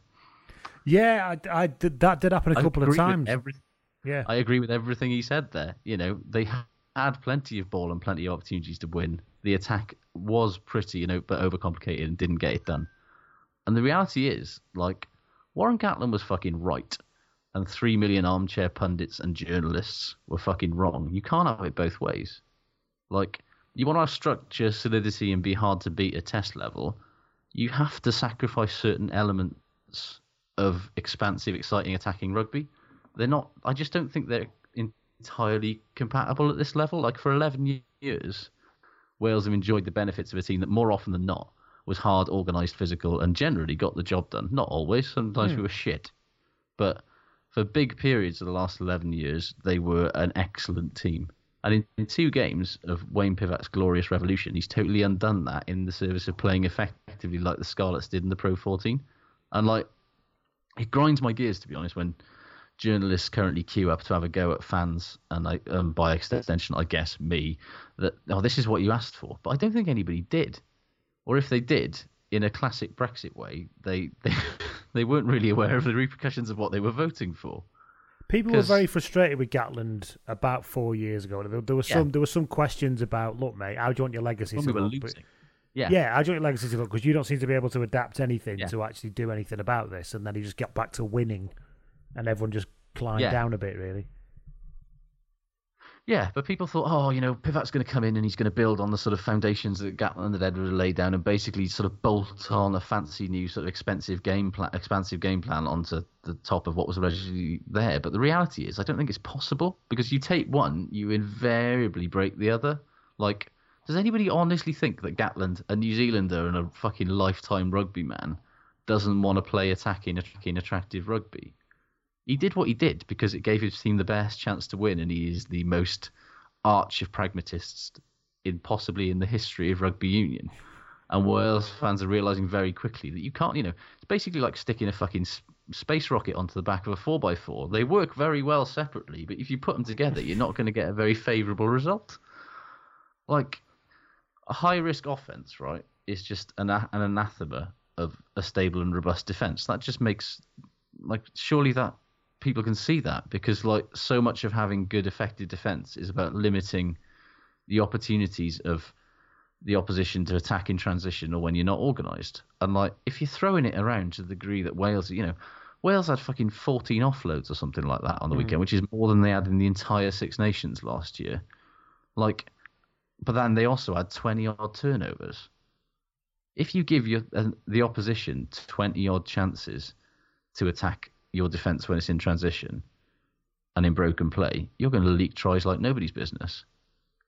Yeah, I, I did, that did happen a couple of times. Every, yeah, I agree with everything he said there. You know, they had plenty of ball and plenty of opportunities to win. The attack was pretty, you know, but overcomplicated and didn't get it done. And the reality is, like, Warren Gatland was fucking right, and three million armchair pundits and journalists were fucking wrong. You can't have it both ways. Like, you want to have structure, solidity, and be hard to beat at Test level, you have to sacrifice certain elements of expansive, exciting, attacking rugby. They're not. I just don't think they're entirely compatible at this level. Like, for eleven years, Wales have enjoyed the benefits of a team that more often than not was hard, organised, physical, and generally got the job done. Not always. Sometimes mm. we were shit. But for big periods of the last eleven years, they were an excellent team. And in, in two games of Wayne Pivac's glorious revolution, he's totally undone that in the service of playing effectively like the Scarlets did in the Pro fourteen. And, like, it grinds my gears, to be honest, when journalists currently queue up to have a go at fans and, like, um, by extension, I guess, me, that, oh, this is what you asked for. But I don't think anybody did. Or if they did, in a classic Brexit way, they they, they weren't really aware of the repercussions of what they were voting for. People were very frustrated with Gatland about four years ago. There, there was some yeah. there were some questions about, look, mate, how do you want your legacy when to we were look? Losing. But, yeah, yeah, how do you want your legacy to look? Because you don't seem to be able to adapt anything yeah. to actually do anything about this. And then he just got back to winning, and everyone just climbed yeah. down a bit, really. Yeah, but people thought, oh, you know, Pivac's going to come in and he's going to build on the sort of foundations that Gatland and Edward laid down and basically sort of bolt on a fancy new sort of expensive game plan, expansive game plan onto the top of what was already there. But the reality is, I don't think it's possible, because you take one, you invariably break the other. Like, does anybody honestly think that Gatland, a New Zealander and a fucking lifetime rugby man, doesn't want to play attacking, attacking, attractive rugby? He did what he did because it gave his team the best chance to win, and he is the most arch of pragmatists in possibly in the history of rugby union. And Wales fans are realising very quickly that you can't, you know, it's basically like sticking a fucking space rocket onto the back of a four by four. They work very well separately, but if you put them together, you're not going to get a very favourable result. Like, a high-risk offence, right, is just an, an anathema of a stable and robust defence. That just makes, like, surely that people can see that, because, like, so much of having good, effective defence is about limiting the opportunities of the opposition to attack in transition or when you're not organised. And, like, if you're throwing it around to the degree that Wales, you know, Wales had fucking fourteen offloads or something like that on the mm. weekend, which is more than they had in the entire Six Nations last year. Like, but then they also had twenty odd turnovers. If you give your uh, the opposition twenty odd chances to attack your defence when it's in transition and in broken play, you're going to leak tries like nobody's business.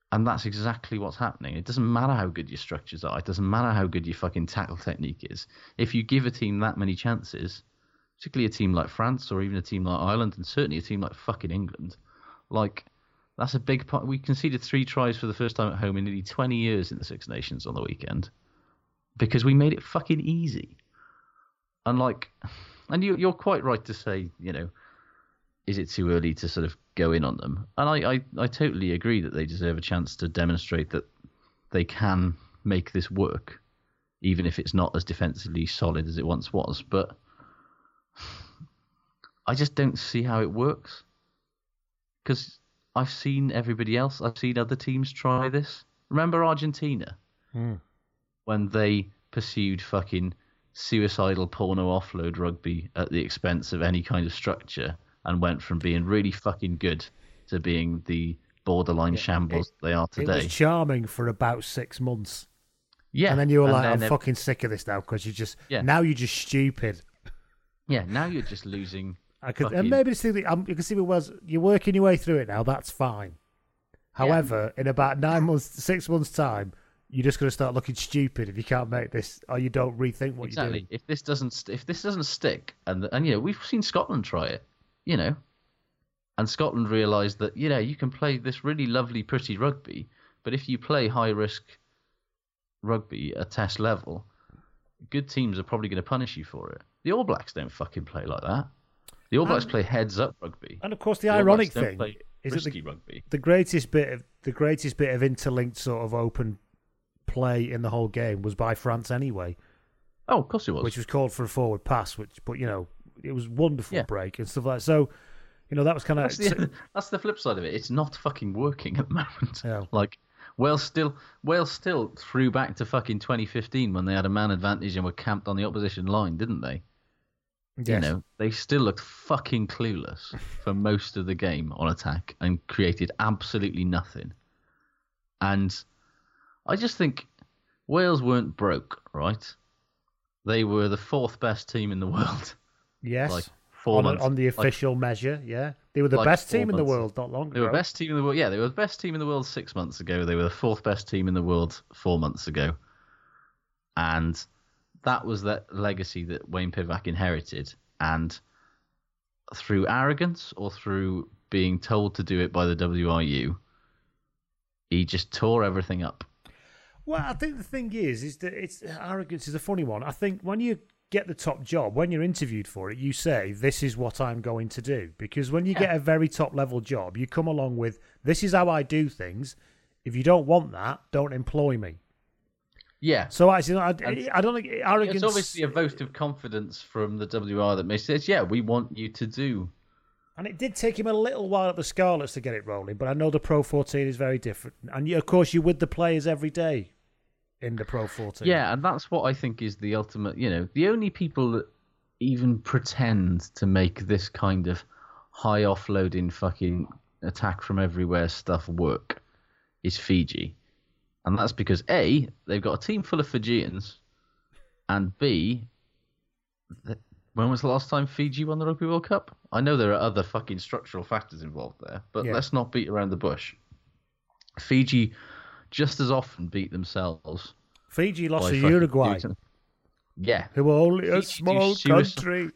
And that's exactly what's happening. It doesn't matter how good your structures are. It doesn't matter how good your fucking tackle technique is. If you give a team that many chances, particularly a team like France or even a team like Ireland, and certainly a team like fucking England, like, that's a big part. We conceded three tries for the first time at home in nearly twenty years in the Six Nations on the weekend because we made it fucking easy. And like, and you, you're quite right to say, you know, is it too early to sort of go in on them? And I, I, I totally agree that they deserve a chance to demonstrate that they can make this work, even if it's not as defensively solid as it once was. But I just don't see how it works. Because I've seen everybody else, I've seen other teams try this. Remember Argentina? Mm. When they pursued fucking suicidal porno offload rugby at the expense of any kind of structure and went from being really fucking good to being the borderline yeah, shambles it, they are today. It was charming for about six months. Yeah. And then you were and like, I'm every... fucking sick of this now because you just, yeah. now you're just stupid. Yeah, now you're just losing. I could, fucking... And maybe it's the, um, you can see it was, you're working your way through it now, that's fine. However, yeah. in about nine months, six months' time, you're just going to start looking stupid if you can't make this, or you don't rethink what exactly. you're doing. If this doesn't, if this doesn't stick, and and you know, we've seen Scotland try it, you know, and Scotland realised that, you know, you can play this really lovely, pretty rugby, but if you play high risk rugby at test level, good teams are probably going to punish you for it. The All Blacks don't fucking play like that. The All Blacks and, play heads up rugby. And of course, the, the ironic thing is that the, rugby. the greatest bit of the greatest bit of interlinked sort of open play in the whole game was by France anyway. Oh, of course it was. Which was called for a forward pass, which, but you know, it was wonderful yeah. break and stuff like that. So, you know, that was kind of that's the, that's the flip side of it. It's not fucking working at the moment. Yeah. Like Wales still Wales still threw back to fucking twenty fifteen when they had a man advantage and were camped on the opposition line, didn't they? Yes. You know, they still looked fucking clueless for most of the game on attack and created absolutely nothing. And I just think Wales weren't broke, right? They were the fourth best team in the world. Yes. Like four on, months. on the official like, measure, yeah. They were the like best team in the months. world not long ago. They were the best team in the world. Yeah, they were the best team in the world six months ago. They were the fourth best team in the world four months ago. And that was that legacy that Wayne Pivac inherited. And through arrogance or through being told to do it by the W R U, he just tore everything up. Well, I think the thing is, is that it's arrogance is a funny one. I think when you get the top job, when you're interviewed for it, you say, this is what I'm going to do. Because when you yeah. get a very top level job, you come along with, this is how I do things. If you don't want that, don't employ me. Yeah. So actually, I, I don't think arrogance... It's obviously a vote of confidence from the W R that may say, yeah, we want you to do. And it did take him a little while at the Scarlets to get it rolling, but I know the Pro fourteen is very different. And you, of course, you're with the players every day in the Pro fourteen. Yeah, and that's what I think is the ultimate, you know, the only people that even pretend to make this kind of high offloading fucking attack from everywhere stuff work is Fiji. And that's because A, they've got a team full of Fijians, and B, when was the last time Fiji won the Rugby World Cup? I know there are other fucking structural factors involved there, but yeah. let's not beat around the bush. Fiji just as often beat themselves. Fiji lost to Uruguay. Doing... Yeah. Who were only a Fiji small country.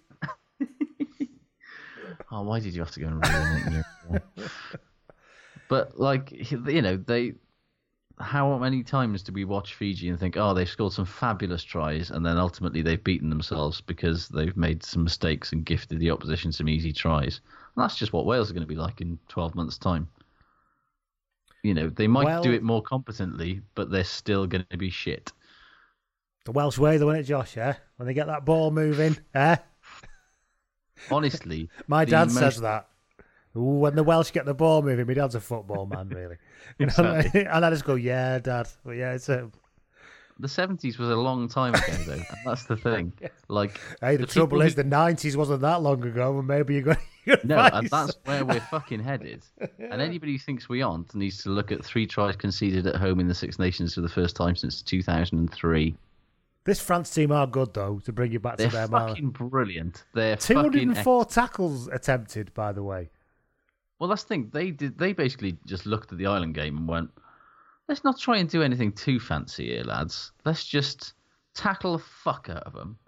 Oh, why did you have to go and ruin it? But, like, you know, they... How many times do we watch Fiji and think, oh, they've scored some fabulous tries, and then ultimately they've beaten themselves because they've made some mistakes and gifted the opposition some easy tries? And that's just what Wales are going to be like in twelve months' time. You know, they might well, do it more competently, but they're still going to be shit. The Welsh way, though, isn't it, Josh? Yeah, when they get that ball moving, eh? Honestly, my dad most... says that. Ooh, when the Welsh get the ball moving, my dad's a football man, really. Exactly. And I just go, yeah, Dad. But yeah, it's a... The seventies was a long time ago, though. And that's the thing. Like, hey, the, the trouble is, who... the nineties wasn't that long ago, and maybe you're going to... No, and that's where we're fucking headed. And anybody who thinks we aren't needs to look at three tries conceded at home in the Six Nations for the first time since two thousand three. This France team are good, though, to bring you back They're to their They're fucking man. brilliant. They're two hundred four fucking... tackles attempted, by the way. Well, that's the thing. They did. They basically just looked at the Ireland game and went, let's not try and do anything too fancy here, lads. Let's just tackle the fuck out of them,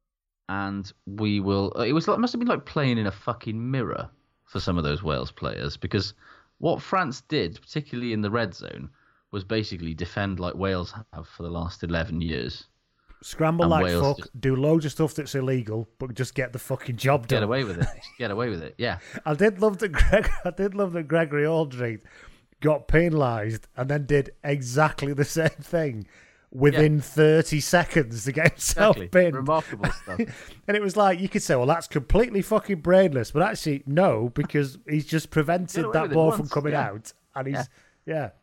and we will. It was like, it must have been like playing in a fucking mirror for some of those Wales players, because what France did, particularly in the red zone, was basically defend like Wales have for the last eleven years. Scramble and like Wales fuck, just, do loads of stuff that's illegal, but just get the fucking job done. Get away with it. Get away with it. Yeah. I did love that. Greg. I did love that Gregory Aldridge got penalised and then did exactly the same thing within yeah. thirty seconds to get himself exactly. pinned. Remarkable stuff. And it was like, you could say, well, that's completely fucking brainless, but actually, no, because he's just prevented that ball from coming yeah. out, and he's yeah. yeah.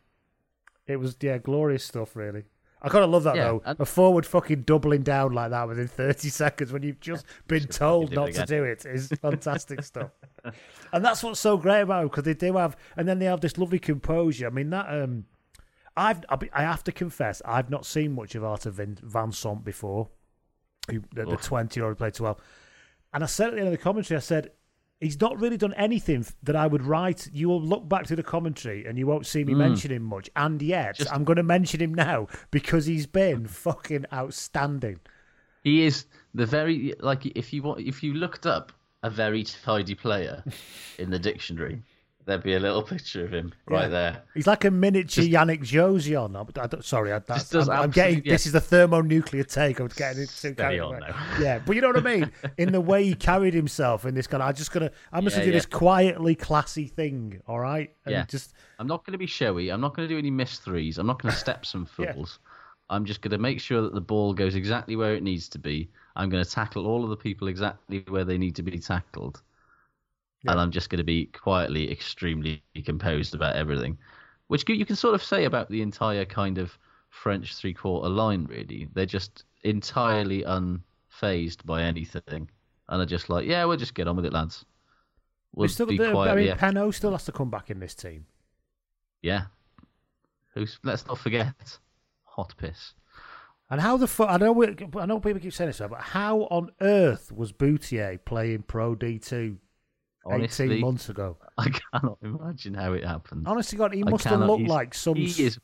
It was yeah, glorious stuff, really. I kind of love that, yeah, though. And a forward fucking doubling down like that within thirty seconds when you've just been told not to do it is fantastic stuff. And that's what's so great about them, because they do have, and then they have this lovely composure. I mean, that um, I've I have to confess, I've not seen much of Arthur Van Sant before, who, the, the twenty-year-old who played twelve. And I said at the end of the commentary, I said, he's not really done anything that I would write. You will look back to the commentary and you won't see me mm. mention him much. And yet, Just, I'm going to mention him now because he's been fucking outstanding. He is the very, like, if you want, if you looked up a very tidy player in the dictionary, there'd be a little picture of him right yeah. there. He's like a miniature just, Yannick Josian. I, I don't, sorry, I, that's, I'm, I'm getting. Yeah. This is the thermonuclear take. I'm getting into Steady on now. Yeah, but you know what I mean. In the way he carried himself in this kind of, I'm just gonna, I'm just yeah, gonna do yeah. this quietly classy thing. All right. And yeah. Just, I'm not gonna be showy. I'm not gonna do any missed threes. I'm not gonna step some fools. yeah. I'm just gonna make sure that the ball goes exactly where it needs to be. I'm gonna tackle all of the people exactly where they need to be tackled. Yeah. And I'm just going to be quietly, extremely composed about everything, which you can sort of say about the entire kind of French three-quarter line, really. They're just entirely unfazed by anything. And are just like, yeah, we'll just get on with it, lads. We'll still, be the, quietly... I mean, Penaud still has to come back in this team. Yeah. Who's, let's not forget, hot piss. And how the fuck... I know, we, I know people keep saying this, but how on earth was Boutier playing Pro D two Honestly, eighteen months ago? I cannot imagine how it happened. Honestly, God, he must have looked like some. He is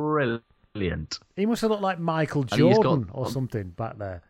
brilliant. He must have looked like Michael Jordan got, or something back there.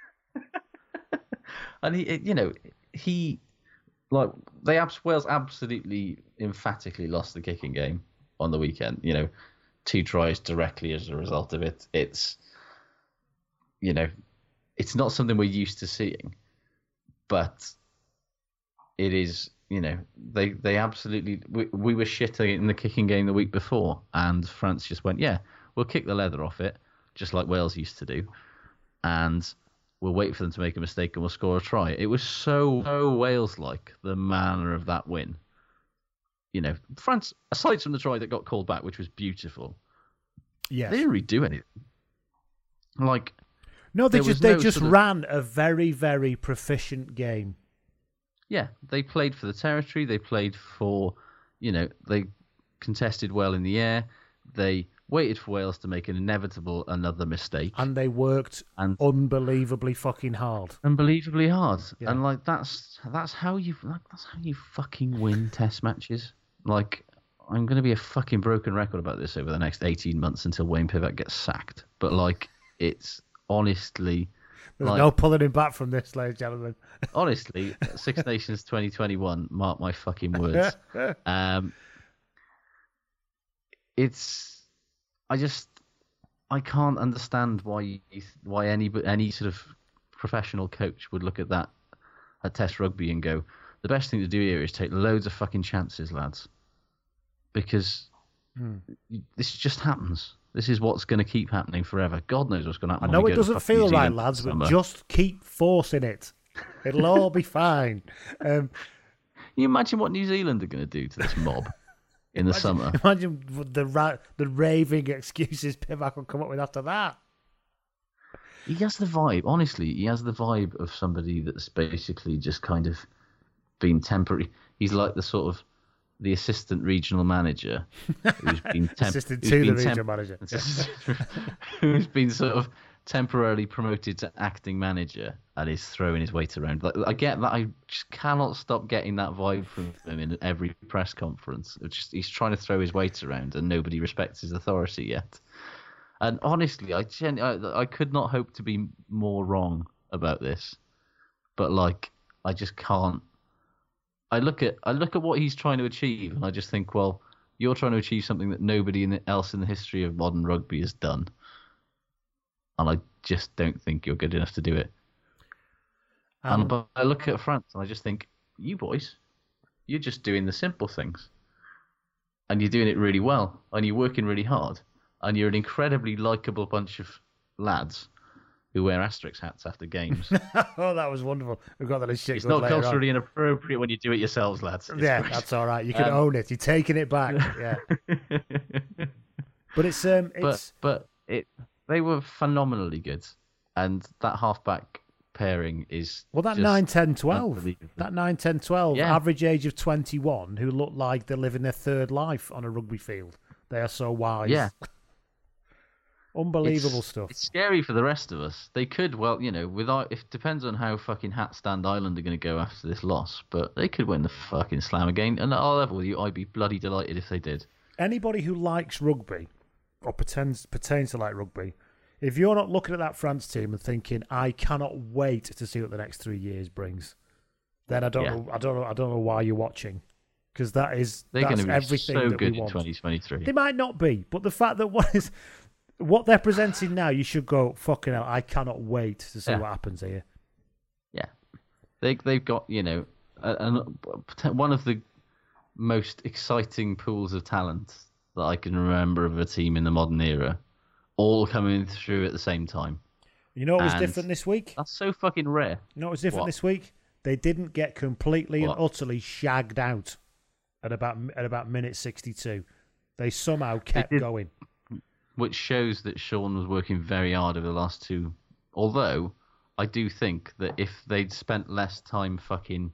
And he, you know, he like they Wales absolutely emphatically lost the kicking game on the weekend. You know, two tries directly as a result of it. It's, you know, it's not something we're used to seeing, but. It is, you know, they they absolutely... We, we were shitting in the kicking game the week before, and France just went, yeah, we'll kick the leather off it, just like Wales used to do, and we'll wait for them to make a mistake and we'll score a try. It was so, so Wales-like, the manner of that win. You know, France, aside from the try that got called back, which was beautiful, yes. they didn't really do anything. Like... No, they just they no just sort of... ran a very, very proficient game. Yeah, they played for the territory. They played for, you know, they contested well in the air. They waited for Wales to make an inevitable another mistake. And they worked and unbelievably fucking hard. Unbelievably hard. Yeah. And like that's that's how you like, that's how you fucking win test matches. Like I'm going to be a fucking broken record about this over the next eighteen months until Wayne Pivac gets sacked. But like it's honestly There's like, no pulling him back from this, ladies and gentlemen. Honestly, Six Nations twenty twenty-one, mark my fucking words. Um, it's, I just, I can't understand why why any any sort of professional coach would look at that, at Test rugby and go, the best thing to do here is take loads of fucking chances, lads. Because hmm. this just happens. This is what's going to keep happening forever. God knows what's going to happen. I know it doesn't feel right, lads, but just keep forcing it. It'll all be fine. Um, Can you imagine what New Zealand are going to do to this mob in the imagine, summer? Imagine the ra- the raving excuses Pivac will come up with after that. He has the vibe, honestly, he has the vibe of somebody that's basically just kind of been temporary. He's like the sort of the assistant regional manager who's been temp- assistant who's to been the temp- regional manager, who's been sort of temporarily promoted to acting manager and is throwing his weight around. Like, I get that. I just cannot stop getting that vibe from him in every press conference. It's just, he's trying to throw his weight around and nobody respects his authority yet. And honestly, I, gen- I I could not hope to be more wrong about this. But like, I just can't. I look at I look at what he's trying to achieve, and I just think, well, you're trying to achieve something that nobody in the, else in the history of modern rugby has done. And I just don't think you're good enough to do it. Um, and but I look at France and I just think, you boys, you're just doing the simple things. And you're doing it really well. And you're working really hard. And you're an incredibly likeable bunch of lads who wear asterisk hats after games. Oh, that was wonderful. We've got that as shit. It's not culturally on. inappropriate when you do it yourselves, lads. It's yeah, great. That's all right. You can um, own it. You're taking it back. Yeah. But it's um, it's but, but it they were phenomenally good, and that halfback pairing is well that nine ten twelve that nine ten twelve yeah. average age of twenty-one who look like they're living their third life on a rugby field. They are so wise. Yeah. Unbelievable it's, stuff. It's scary for the rest of us. They could, well, you know, without. It depends on how fucking hat stand Ireland are going to go after this loss, but they could win the fucking slam again. And I'll level with you, I'd be bloody delighted if they did. Anybody who likes rugby or pretends pertains to like rugby, if you're not looking at that France team and thinking, I cannot wait to see what the next three years brings, then I don't yeah. know. I don't know. I don't know why you're watching. Because that is they're that's going to be everything so that good we want. in twenty twenty-three. They might not be, but the fact that what is what they're presenting now, you should go fucking hell. I cannot wait to see yeah. what happens here. Yeah, they they've got you know a, a, one of the most exciting pools of talent that I can remember of a team in the modern era, all coming through at the same time. You know what was and different this week? That's so fucking rare. You know what was different what? this week? They didn't get completely what? and utterly shagged out at about at about minute sixty-two. They somehow kept they did, going. Which shows that Sean was working very hard over the last two. Although, I do think that if they'd spent less time fucking...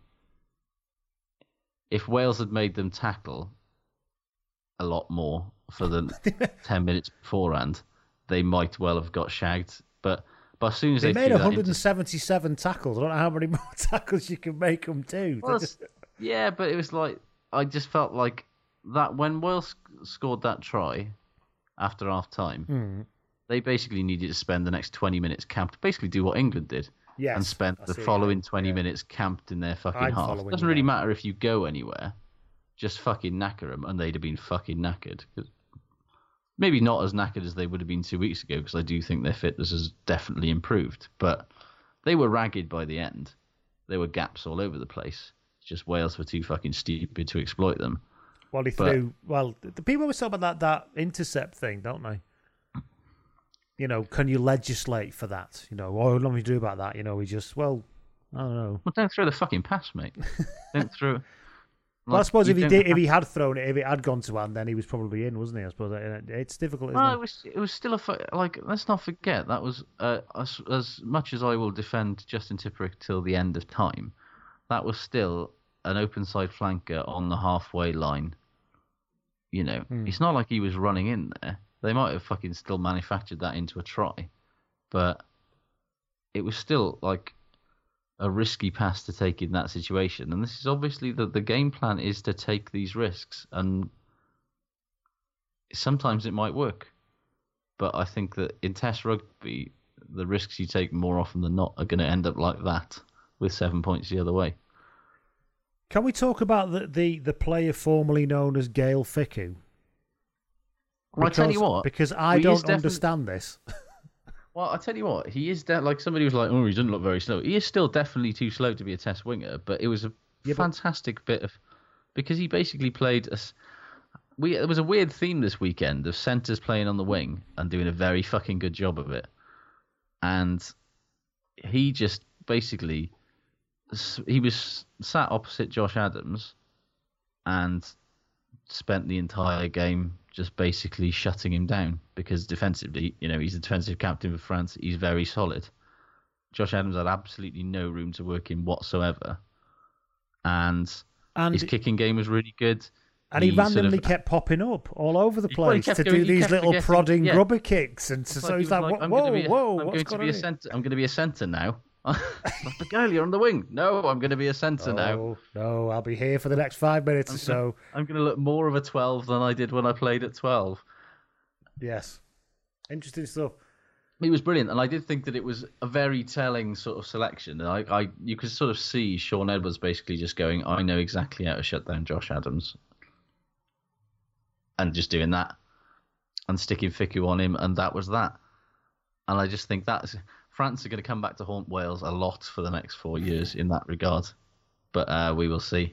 If Wales had made them tackle a lot more for the ten minutes beforehand, they might well have got shagged. But, but as soon as they, they made one hundred seventy-seven into... tackles. I don't know how many more tackles you can make them do. Well, just... Yeah, but it was like... I just felt like that when Wales scored that try after half time, mm. they basically needed to spend the next twenty minutes camped, basically do what England did, yes, and spent I the see, following yeah. twenty yeah. minutes camped in their fucking I'm half. It doesn't really matter if you go anywhere, just fucking knacker them, and they'd have been fucking knackered. Maybe not as knackered as they would have been two weeks ago, because I do think their fitness has definitely improved, but they were ragged by the end. There were gaps all over the place. It's just Wales were too fucking stupid to exploit them. Well, he but, threw. Well, the people always talk about that, that intercept thing, don't they? You know, can you legislate for that? You know, what do you do about that? You know, we just, well, I don't know. Well, don't throw the fucking pass, mate. Don't throw. Like, well, I suppose if he did, have... if he had thrown it, if it had gone to one, then he was probably in, wasn't he? I suppose it's difficult. Isn't well, it? it was. It was still a like. Let's not forget that was uh, as as much as I will defend Justin Tipuric till the end of time. That was still an open side flanker on the halfway line. You know, hmm. It's not like he was running in there. They might have fucking still manufactured that into a try, but it was still like a risky pass to take in that situation. And this is obviously the the game plan is to take these risks, and sometimes it might work. But I think that in Test rugby, the risks you take more often than not are going to end up like that, with seven points the other way. Can we talk about the, the, the player formerly known as Gail Fickou? Well, I tell you what, because I don't definitely... understand this. Well, I tell you what, he is de- like somebody was like, oh, he doesn't look very slow. He is still definitely too slow to be a Test winger, but it was a yeah, fantastic but... bit of because he basically played a. We there was a weird theme this weekend of centres playing on the wing and doing a very fucking good job of it, and he just basically. He was sat opposite Josh Adams and spent the entire game just basically shutting him down because defensively, you know, he's the defensive captain for France. He's very solid. Josh Adams had absolutely no room to work in whatsoever. And, and his kicking game was really good. And he, he randomly sort of, kept popping up all over the place well, to going, do these little forgetting, prodding yeah. grubber kicks. And so, It's so like he's he like, was like, I'm whoa, gonna be a, whoa, I'm what's going to going be a on? centre. I'm going to be a centre now. But girl, you're on the wing. No, I'm going to be a centre oh, now. No, I'll be here for the next five minutes I'm or so. Gonna, I'm going to look more of a twelve than I did when I played at twelve. Yes. Interesting stuff. He was brilliant, and I did think that it was a very telling sort of selection. I, I, you could sort of see Sean Edwards basically just going, I know exactly how to shut down Josh Adams. And just doing that. And sticking Fickou on him, and that was that. And I just think that's... France are going to come back to haunt Wales a lot for the next four years in that regard. But uh, we will see.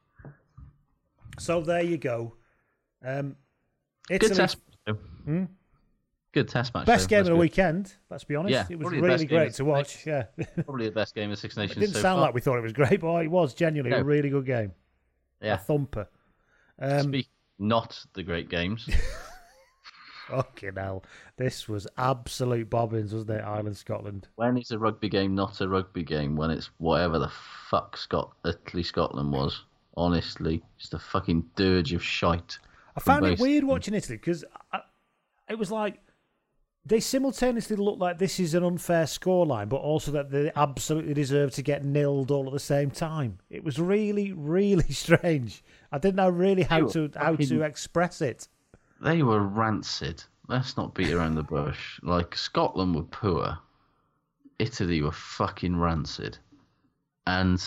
So there you go. Um, Italy... Good test match. Hmm? Good test match. Best though. game That's of the good. weekend, let's be honest. Yeah, it was probably the really best game great of to the watch. Yeah. Probably the best game of Six Nations It didn't so sound far. like we thought it was great, but it was genuinely No. a really good game. Yeah. A thumper. Um, Speak not the great games. Fucking hell. This was absolute bobbins, wasn't it? Ireland, Scotland. When is a rugby game not a rugby game? When it's whatever the fuck Scot- Italy, Scotland was. Honestly, just a fucking dirge of shite. I found it both. weird watching Italy because it was like they simultaneously look like this is an unfair scoreline, but also that they absolutely deserve to get nilled all at the same time. It was really, really strange. I didn't know really how to how to express it. They were rancid. Let's not beat around the bush. Like, Scotland were poor. Italy were fucking rancid. And...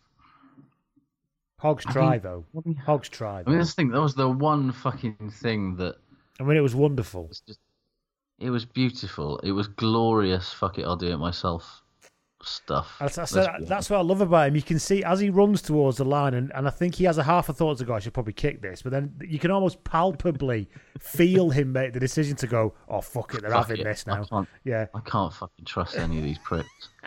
Hogs I try, mean, though. Hogs try. I mean, that's the thing. That was the one fucking thing that... I mean, it was wonderful. It was, just, it was beautiful. It was glorious. Fuck it, I'll do it myself stuff. That's, that's, that's what I love about him. You can see as he runs towards the line, and, and I think he has a half a thought to go, I should probably kick this, but then you can almost palpably feel him make the decision to go, oh, fuck it, they're Fuck having it. this now. I can't, yeah. I can't fucking trust any of these pricks.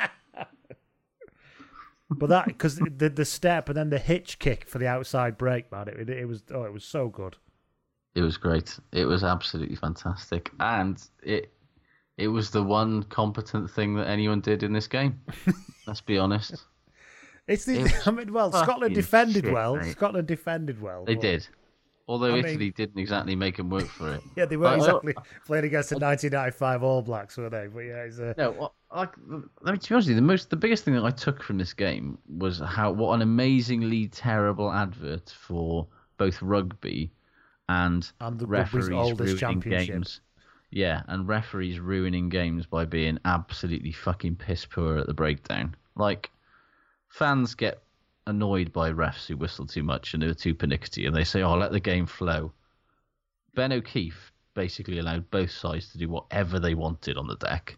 But that, because the the step and then the hitch kick for the outside break, man, it, it was oh, it was so good. It was great. It was absolutely fantastic, and it it was the one competent thing that anyone did in this game. Let's be honest. It's the. It I mean, well, fucking Scotland defended shit, well. mate. Scotland defended well. They but- did, although I Italy mean- didn't exactly make them work for it. Yeah, they weren't Like, I- exactly playing against the nineteen ninety-five All Blacks, were they? But yeah, it's a. No, well, like, I mean, to be honest, with you, the most, the biggest thing that I took from this game was how what an amazingly terrible advert for both rugby and, And the rugby's referees oldest ruining championship. games. Yeah, and referees ruining games by being absolutely fucking piss poor at the breakdown. Like, fans get annoyed by refs who whistle too much and are too pernickety, and they say, "Oh, let the game flow." Ben O'Keefe basically allowed both sides to do whatever they wanted on the deck.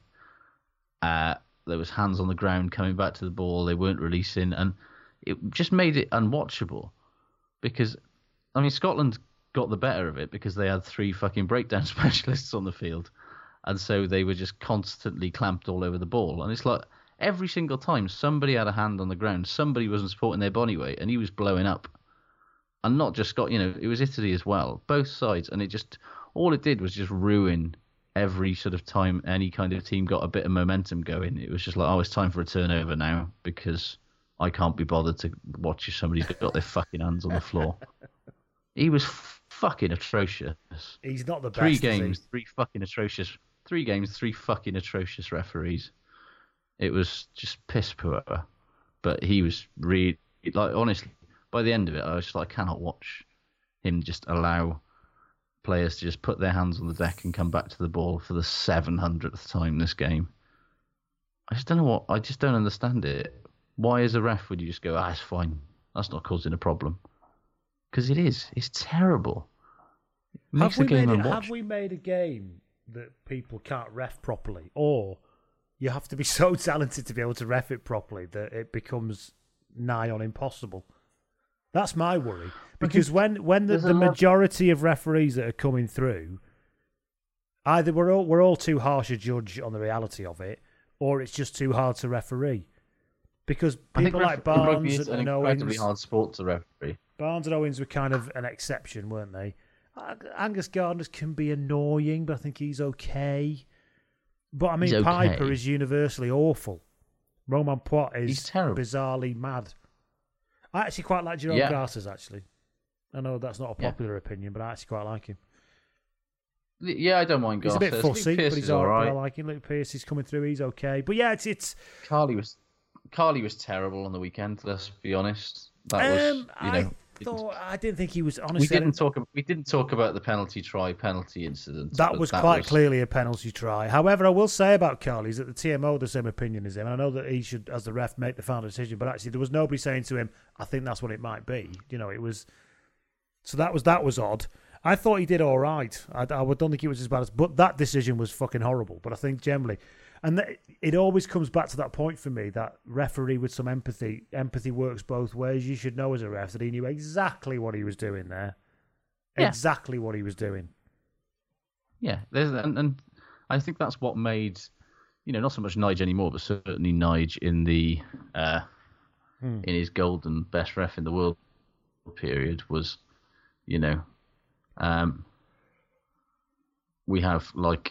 Uh, there was hands on the ground coming back to the ball. They weren't releasing, and it just made it unwatchable. Because, I mean, Scotland got the better of it because they had three fucking breakdown specialists on the field, and so they were just constantly clamped all over the ball. And it's like every single time somebody had a hand on the ground, somebody wasn't supporting their body weight, and he was blowing up. And not just Scott, you know, it was Italy as well, both sides, and it just all it did was just ruin every sort of time any kind of team got a bit of momentum going. It was just like, oh, it's time for a turnover now because I can't be bothered to watch if somebody's got their fucking hands on the floor. He was f- fucking atrocious. He's not the best. Three is he? games, three fucking atrocious. Three games, three fucking atrocious referees. It was just piss poor. But he was really, like, honestly, by the end of it, I was just like, I cannot watch him just allow players to just put their hands on the deck and come back to the ball for the seven hundredth time this game. I just don't know what, I just don't understand it. Why, as a ref, would you just go, ah, it's fine. That's not causing a problem. Because it is. It's terrible. It makes Have the we, game made it, unwatchable. have we made a game that people can't ref properly? Or you have to be so talented to be able to ref it properly that it becomes nigh on impossible? That's my worry. Because when, when the, There's the a lot- majority of referees that are coming through, either we're all, we're all too harsh a judge on the reality of it, or it's just too hard to referee. Because I think people like ref- rugby Barnes is an and incredibly Owens... hard sport to referee. Barnes and Owens were kind of an exception, weren't they? Angus Gardner's can be annoying, but I think he's okay. But I mean, He's okay. Piper is universally awful. Roman Poit is He's terrible. bizarrely mad. I actually quite like Jerome Yeah. Garces, actually. I know that's not a popular yeah. opinion, but I actually quite like him. Yeah, I don't mind He's Garces. a bit fussy, but he's all right. right. I like him. Luke Pierce is coming through. He's okay. But yeah, it's it's. Carly was Carly was terrible on the weekend. Let's be honest. That was um, you know. I thought I didn't think he was honestly. We didn't talk. We didn't talk about the penalty try penalty incident. That was that quite was... clearly a penalty try. However, I will say about Carly is that the T M O had the same opinion as him, and I know that he should, as the ref, make the final decision. But actually, there was nobody saying to him, "I think that's what it might be." You know, it was. So that was that was odd. I thought he did all right. I, I don't think it was as bad as, but that decision was fucking horrible. But I think generally, and th- it always comes back to that point for me that referee with some empathy. Empathy works both ways. You should know as a ref that he knew exactly what he was doing there, yeah. exactly what he was doing. Yeah, there's and, and I think that's what made, you know, not so much Nige anymore, but certainly Nige in the uh, hmm. in his golden best ref in the world period was, you know. Um, we have like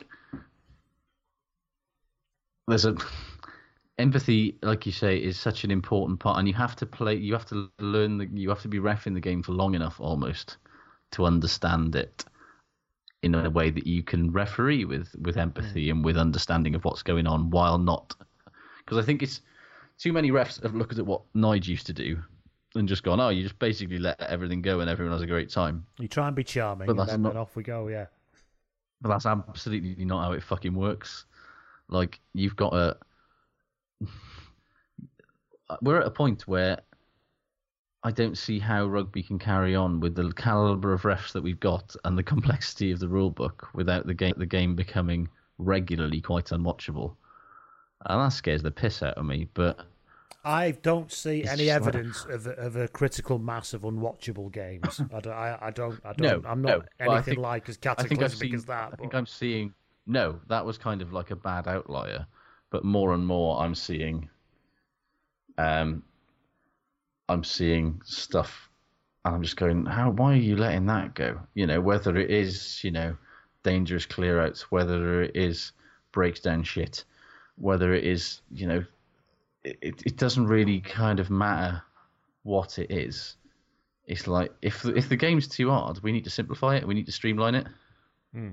there's a empathy, like you say, is such an important part, and you have to play. You have to learn. The, you have to be reffing the game for long enough, almost, to understand it in a way that you can referee with with empathy and with understanding of what's going on, while not. Because I think it's too many refs have looked at what Nige used to do. And just gone, oh, you just basically let everything go and everyone has a great time. You try and be charming, but and then, not, then off we go, yeah. But that's absolutely not how it fucking works. Like, you've got a... We're at a point where I don't see how rugby can carry on with the calibre of refs that we've got and the complexity of the rule book without the game, the game becoming regularly quite unwatchable. And that scares the piss out of me, but... I don't see it's any evidence of a, of a critical mass of unwatchable games. I don't. I, I don't. I don't. No, I'm not no. anything think, like as cataclysmic as that. I but... think I'm seeing. No, that was kind of like a bad outlier, but more and more I'm seeing. Um. I'm seeing stuff, and I'm just going, how? Why are you letting that go? You know, whether it is, you know, dangerous clear outs, whether it is breaks down shit, whether it is, you know. It, it doesn't really kind of matter what it is. It's like, if if the game's too hard, we need to simplify it. We need to streamline it. Hmm.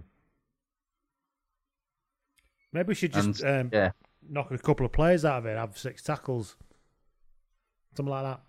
Maybe we should just and, um, yeah. knock a couple of players out of it, have six tackles. Something like that.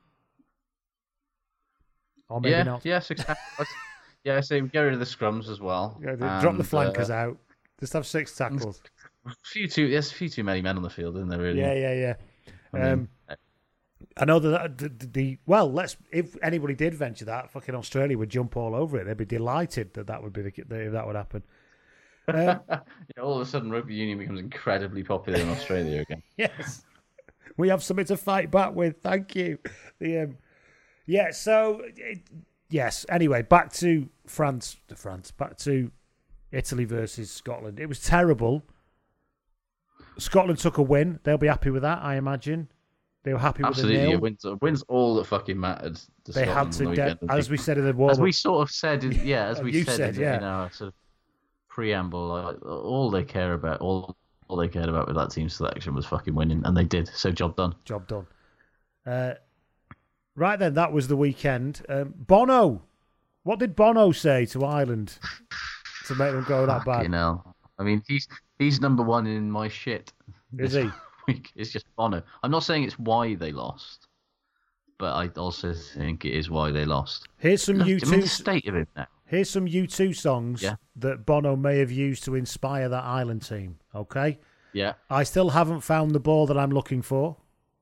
Or maybe yeah, not. Yeah, six tackles. Yeah, so get rid of the scrums as well. Yeah, and, drop the flankers uh, out. Just have six tackles. A few too, there's a few too many men on the field, isn't there, really? Yeah, yeah, yeah. I, mean, um, I know that the, the, the well, let's if anybody did venture that, fucking Australia would jump all over it. They'd be delighted that that would be the, if that would happen. Um, yeah, all of a sudden, rugby union becomes incredibly popular in Australia again. Yes, we have something to fight back with. Thank you. The um, yeah. So it, yes. Anyway, back to France. To France. Back to Italy versus Scotland. It was terrible. Scotland took a win. They'll be happy with that, I imagine. They were happy Absolutely, with the nil. Absolutely, wins, wins all that fucking mattered. To they Scotland had to, the de- as we said in the warm as we sort of said, yeah, as we you said, said in, yeah. in our sort of preamble, like, all they care about, all all they cared about with that team selection was fucking winning, and they did. So job done. Job done. Uh, right then, that was the weekend. Um, Bono, what did Bono say to Ireland to make them go that bad? You know, I mean, he's he's number one in my shit. Is he? Week. It's just Bono. I'm not saying it's why they lost, but I also think it is why they lost. Here's some Look, U two I mean, the state of it now. Here's some U two songs yeah. that Bono may have used to inspire that Ireland team. Okay. Yeah. I still haven't found the ball that I'm looking for.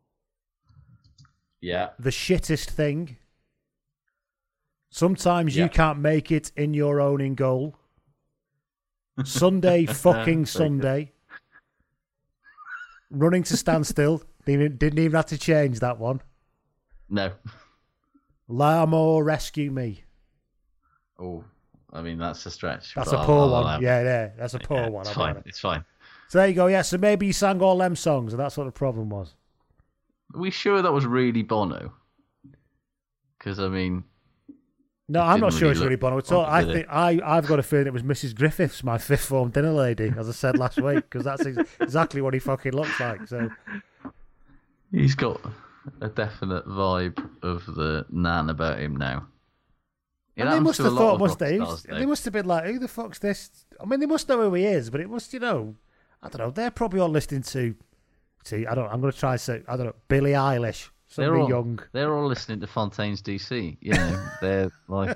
Yeah. The shittest thing. Sometimes yeah. you can't make it in your own in goal. Sunday fucking Sunday. Running to standstill. Didn't, didn't even have to change that one. No. Larmour, rescue me. Oh, I mean, that's a stretch. That's a poor I'll, one. I'll yeah, yeah, that's a poor yeah, one. It's fine. It. It's fine. So there you go. Yeah, so maybe he sang all them songs, and that's what the problem was. Are we sure that was really Bono? Because, I mean... No, I'm not sure really it's really Bono at all. I think I, I've got a feeling it was Missus Griffiths, my fifth form dinner lady, as I said last week, because that's ex- exactly what he fucking looks like. So he's got a definite vibe of the Nan about him now. It and they happens must to a have lot thought, of must rock they? stars, They though. must have been like, who the fuck's this? I mean, they must know who he is, but it must, you know, I don't know. They're probably all listening to, to I don't. I'm going to try and say, I don't know, Billie Eilish. They're Somebody all, young. They're all listening to Fontaine's D C. You know, they're like,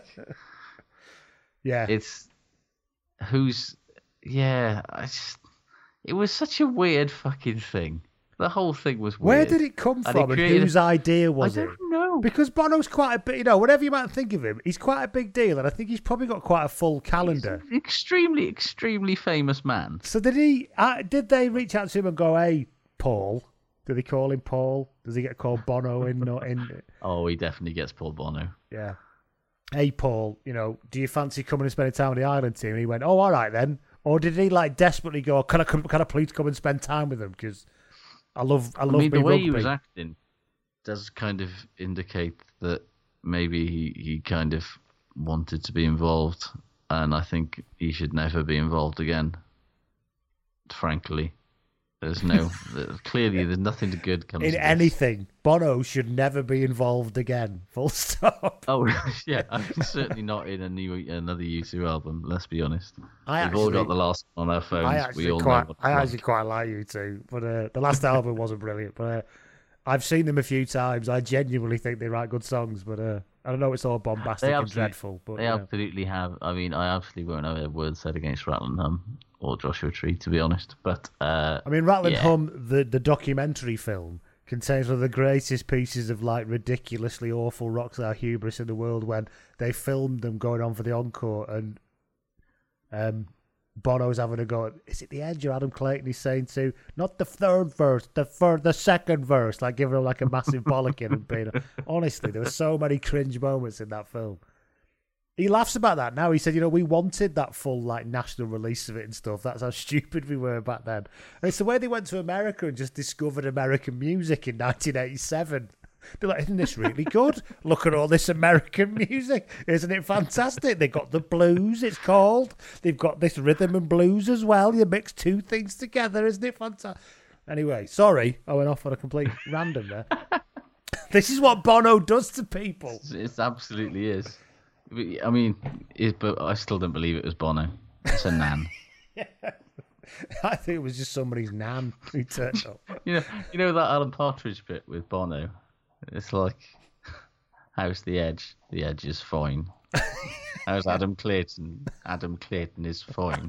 yeah. It's who's, yeah. I just, it was such a weird fucking thing. The whole thing was weird. Where did it come And from, and, created whose a- idea was I it? don't know. Because Bono's quite a bit, you know, whatever you might think of him, he's quite a big deal, and I think he's probably got quite a full calendar. He's an extremely, extremely famous man. So did he? Uh, did they reach out to him and go, "Hey, Paul"? Do they call him Paul? Does he get called Bono in? Not in? Oh, he definitely gets Paul Bono. Yeah. Hey, Paul. You know, do you fancy coming and spending time with the Island team? And he went, "Oh, all right then." Or did he like desperately go, "Can I come? Can I please come and spend time with them? Because I love, I love I mean, me the way rugby." he was acting does kind of indicate that maybe he, he kind of wanted to be involved, and I think he should never be involved again. Frankly, there's no clearly there's nothing good comes in of this. anything. Bono should never be involved again. Full stop. Oh yeah, I mean, certainly not in a new another U two album. Let's be honest. I We've all actually- got the last one on our phones. I actually we all quite, know what I it's actually quite like you two, but uh, the last album wasn't brilliant. But uh, I've seen them a few times. I genuinely think they write good songs, but uh, I don't know. It's all bombastic They and absolutely- dreadful. But They yeah. absolutely have. I mean, I absolutely won't have a word said against Rattle and Hum or Joshua Tree, to be honest. But uh, I mean, Rattling yeah. Hum, the the documentary film, contains one of the greatest pieces of like ridiculously awful rock star hubris in the world when they filmed them going on for the encore and um, Bono's having a go at, is it the Edge or Adam Clayton? He's saying to, not the third verse, the third, the second verse, like giving him like a massive bollocking and being. Honestly, there were so many cringe moments in that film. He laughs about that now. He said, you know, we wanted that full like national release of it and stuff. That's how stupid we were back then. And it's the way they went to America and just discovered American music in nineteen eighty-seven. They're like, isn't this really good? Look at all this American music. Isn't it fantastic? They got the blues, it's called. They've got this rhythm and blues as well. You mix two things together. Isn't it fantastic? Anyway, sorry. I went off on a complete random there. This is what Bono does to people. It absolutely is. I mean, it, but I still don't believe it was Bono. It's a nan. I think it was just somebody's nan who turned up. You know, you know that Alan Partridge bit with Bono. It's like, how's the Edge? The Edge is fine. How's Adam Clayton? Adam Clayton is fine.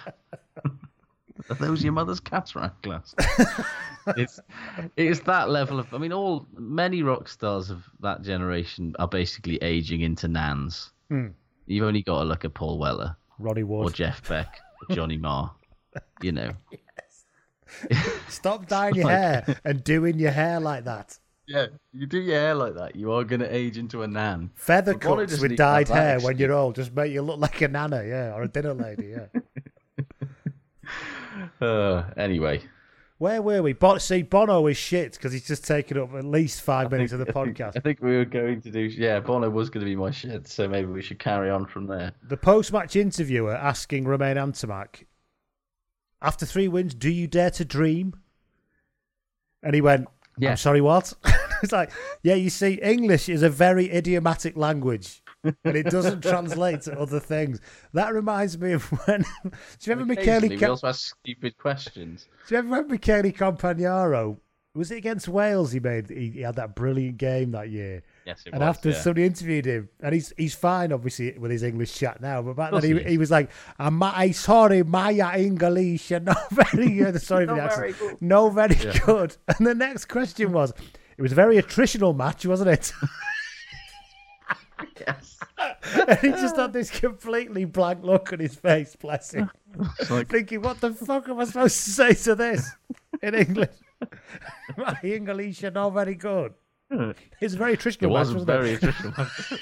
Are those your mother's cataract glass? it's it's that level of. I mean, all many rock stars of that generation are basically aging into nans. Hmm. You've only got to look at Paul Weller, Ronnie Wood, or Jeff Beck, or Johnny Marr. You know. Stop dyeing your Like- hair and doing your hair like that. Yeah, you do your hair like that, you are going to age into a nan. Feather But Bono cuts doesn't with even have dyed that hair excuse. when you're old just make you look like a nana, yeah, or a dinner lady, yeah. Uh, anyway. Where were we? Bon- see, Bono is shit because he's just taken up at least five minutes of the I think- podcast. I think we were going to do... Yeah, Bono was going to be my shit, so maybe we should carry on from there. The post-match interviewer asking Romain Antomac, after three wins, do you dare to dream? And he went, Yeah. I'm sorry, what? It's like, yeah, you see, English is a very idiomatic language and it doesn't translate to other things. That reminds me of when... do you remember Occasionally, Michele... we also ask stupid questions. Do you remember Michele Campagnaro? Was it against Wales he made? He, he had that brilliant game that year. Yes, it and was, after yeah. somebody interviewed him, and he's he's fine, obviously, with his English chat now, but back Of then he, course he he was like, I'm I sorry, my English, you're not very good. Sorry for the Not very accent. good. No, very Yeah. good. And the next question was, it was a very attritional match, wasn't it? Yes. And he just had this completely blank look on his face, bless him. like- Thinking, what the fuck am I supposed to say to this in English? My English are not very good. It's a very attritional It match, was wasn't very it? attritional.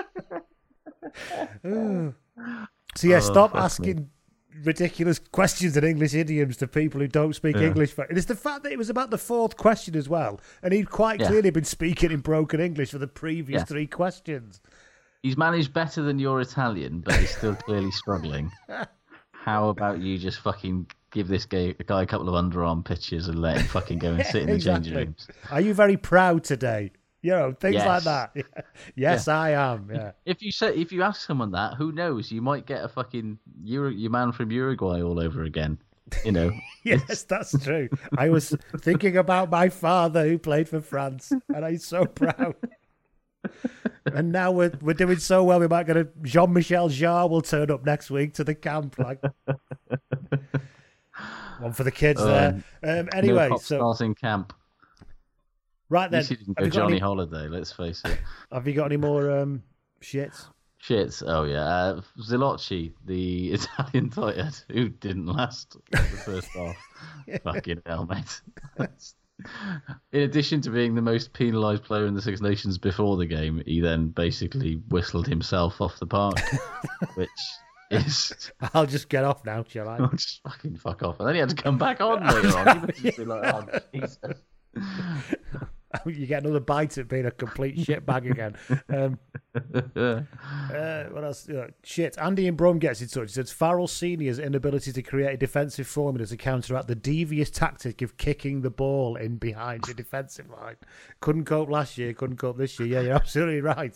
Ooh. So yeah, Oh, stop fuck asking ridiculous questions and English idioms to people who don't speak Yeah. English. And it's the fact that it was about the fourth question as well, and he'd quite Yeah. clearly been speaking in broken English for the previous Yeah. three questions. He's managed better than your Italian, but he's still clearly struggling. How about you just fucking give this guy, guy a couple of underarm pitches and let him fucking go and sit in the changing Exactly. rooms? Are you very proud today? You know, things Yes. like that. Yes, Yeah. I am. Yeah. If you say if you ask someone that, who knows? You might get a fucking Euro, your man from Uruguay all over again. You know. Yes, that's true. I was thinking about my father who played for France, and I'm so proud. And now we're we're doing so well. We might get a Jean-Michel Jarre will turn up next week to the camp. Like one for the kids Um, there. Um, anyway, no pop so stars in camp. right then, At least he didn't have go you, got Johnny any, Holiday. Let's face it. have you got any more um, shits? Shits. Oh yeah, uh, Zilocci, the Italian tight end who didn't last the first half. Fucking hell, mate. In addition to being the most penalised player in the Six Nations before the game, he then basically whistled himself off the park, which is... I'll just get off now, shall I? I'll just fucking fuck off. And then he had to come back on later on. He must just be like, oh, Jesus. You get another bite at being a complete shitbag again. Um, uh, what else? Uh, shit. Andy in Brum gets in touch. He says Farrell Senior's inability to create a defensive formula to counteract the devious tactic of kicking the ball in behind your defensive line. Couldn't cope last year, couldn't cope this year. Yeah, you're absolutely right.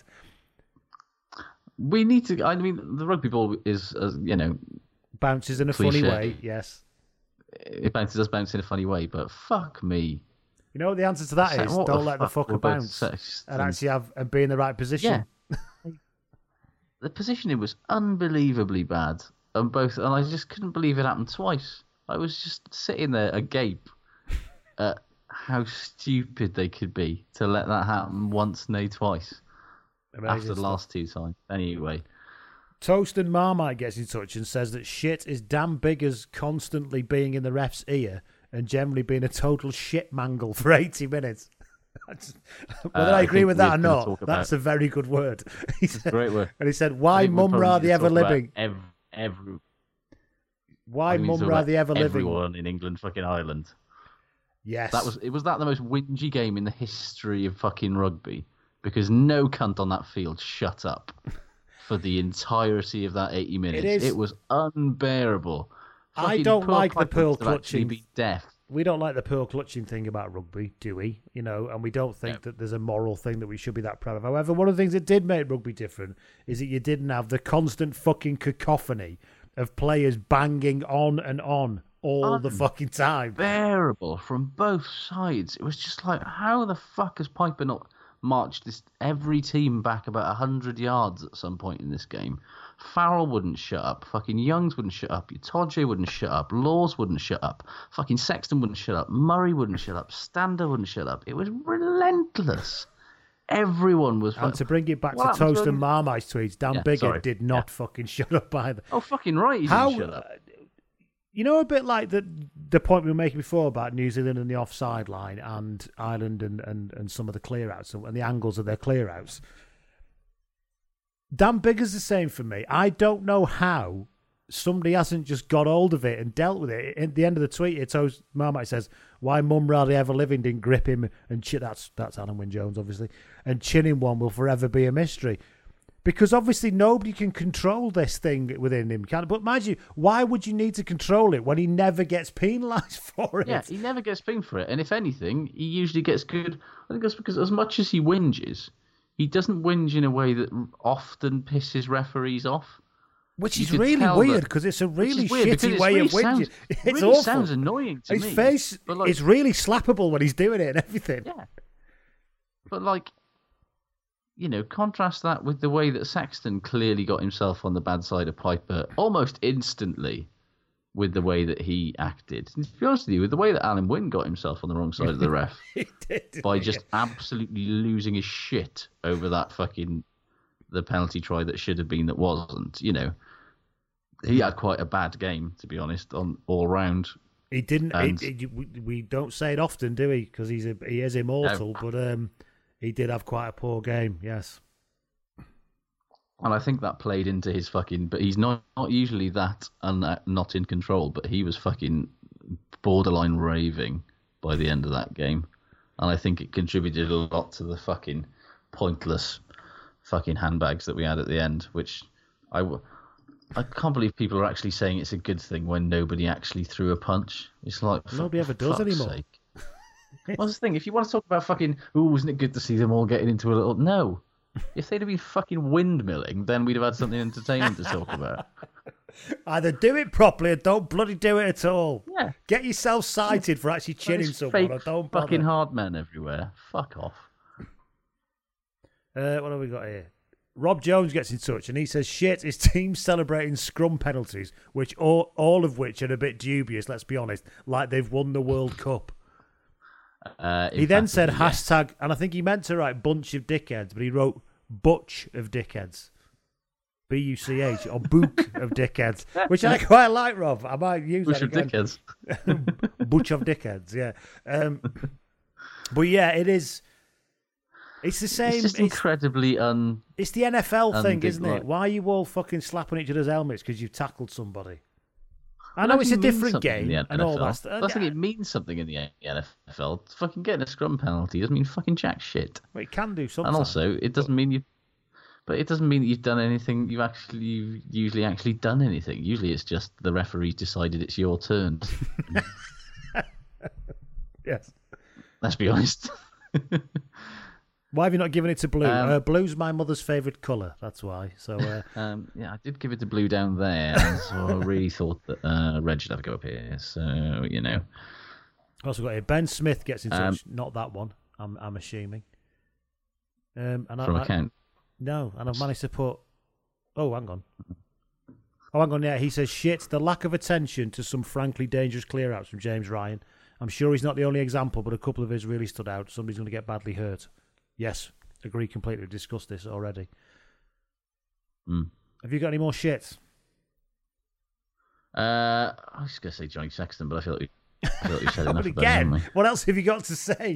We need to... I mean, the rugby ball is, uh, you know... Bounces in a cliche. funny way, yes. It bounces, does bounce in a funny way, but fuck me. You know what the answer to that is? What Don't the let the fuck fucker were both bounce sexist and and- actually have and be in the right position. Yeah. The positioning was unbelievably bad on both, and I just couldn't believe it happened twice. I was just sitting there agape at how stupid they could be to let that happen once, nay, twice. Amazing after the stuff. last two times. Anyway. Toast and Marmite gets in touch and says that shit is damn big as constantly being in the ref's ear and generally being a total shit mangle for eighty minutes. Whether Uh, I I agree think with that or we're gonna not, talk about- that's a very good word. He It's a said, great word. And he said, I why think we mum probably ra need the to ever talk about living? Every, every, Why I mean, mum talk ra about the ever living? everyone in England, fucking Ireland. Yes. That was, it was that the most whingy game in the history of fucking rugby? Because no cunt on that field shut up for the entirety of that eighty minutes. It is- It was unbearable. I Fucking don't poor like the Piper pearl must have actually clutching. been deaf. We don't like the pearl clutching thing about rugby, do we? You know, and we don't think that there's a moral thing that we should be that proud of. However, one of the things that did make rugby different is that you didn't have the constant fucking cacophony of players banging on and on all the fucking time. Unbearable from both sides. It was just like, how the fuck has Piper not marched this every team back about one hundred yards at some point in this game? Farrell wouldn't shut up. Fucking Youngs wouldn't shut up. Todje wouldn't shut up. Laws wouldn't shut up. Fucking Sexton wouldn't shut up. Murray wouldn't shut up. Stander wouldn't shut up. It was relentless. Everyone was... And to bring it back What to happened Toast to and him? Marmite's tweets, Dan Yeah, Bigger sorry. did not fucking shut up either. Oh, fucking right, he How, didn't shut up. You know, a bit like the the point we were making before about New Zealand and the offside line and Ireland and, and, and some of the clear-outs and the angles of their clear-outs. Dan Bigger's the same for me. I don't know how somebody hasn't just got hold of it and dealt with it. At the end of the tweet, it told Marmite says, why Mum Rally Ever Living didn't grip him and chin, that's, that's Alan Wynne-Jones, obviously, and chinning one will forever be a mystery. Because obviously nobody can control this thing within him, can? But mind you, why would you need to control it when he never gets penalised for it? Yeah, he never gets pinged for it. And if anything, he usually gets good. I think that's because as much as he whinges, he doesn't whinge in a way that often pisses referees off. Which You is could really tell weird that- because it's a which is really weird because shitty it way really of whinging. sounds- It's it really awful. sounds annoying to His me. face But like- is really slappable when he's doing it and everything. Yeah. But like, you know, contrast that with the way that Sexton clearly got himself on the bad side of Piper almost instantly with the way that he acted. And to be honest with you, with the way that Alan Wynne got himself on the wrong side of the ref He did, by didn't just he? absolutely losing his shit over that fucking the penalty try that should have been that wasn't, you know. He had quite a bad game, to be honest, on all round. He didn't. And- he- he- we, we don't say it often, do we? Because he's a, he is immortal, but um, he did have quite a poor game. Yes. And I think that played into his fucking... But he's not, not usually that and uh, not in control, but he was fucking borderline raving by the end of that game. And I think it contributed a lot to the fucking pointless fucking handbags that we had at the end, which I, w- I can't believe people are actually saying it's a good thing when nobody actually threw a punch. It's like... Nobody for ever does fuck's anymore. sake. What's the thing? If you want to talk about fucking, ooh, wasn't it good to see them all getting into a little... No. If they'd have been fucking windmilling, then we'd have had something entertaining to talk about. Either do it properly or don't bloody do it at all. Yeah. Get yourself cited for actually chinning There's someone fake or don't bother. fucking hard men everywhere. Fuck off. Uh, what have we got here? Rob Jones gets in touch and he says, shit, his team's celebrating scrum penalties, which all, all of which are a bit dubious, let's be honest, like they've won the World Cup. Uh, he then said hashtag, and I think he meant to write bunch of dickheads, but he wrote butch of dickheads. B U C H, or book of dickheads, which I quite like, Rob. I might use Butch that of again. dickheads. Butch of dickheads, yeah. Um, but yeah, it is... It's the same. It's just incredibly un. It's the N F L thing, isn't it? like- Why are you all fucking slapping each other's helmets because you've tackled somebody? I Well, know that it's a can mean different something in game the and all N F L. that stuff. That's like it means something in the N F L. Fucking getting a scrum penalty doesn't mean fucking jack shit. Well, it can do And sometimes. also, it doesn't mean you. But it doesn't mean that you've done anything. You've actually you've usually actually done anything. Usually, it's just the referee decided it's your turn. Yes. Let's be honest. Why have you not given it to blue? Um, uh, blue's my mother's favourite colour. That's why. So uh, um, yeah, I did give it to blue down there, and so I really thought that uh, red should have a go up here. So you know. I've also got here. Ben Smith gets in touch. Um, Not that one. I'm I'm assuming. Um, and From I, account. I, no, and I've managed to put. Oh, hang on. Oh, hang on. Yeah, he says shit. The lack of attention to some frankly dangerous clear-outs from James Ryan. I'm sure he's not the only example, but a couple of his really stood out. Somebody's going to get badly hurt. Yes, agree completely. We've discussed this already. Mm. Have you got any more shit? Uh, I was going to say Johnny Sexton, but I feel like we, I feel like we said enough But about him, again, haven't we? what else have you got to say?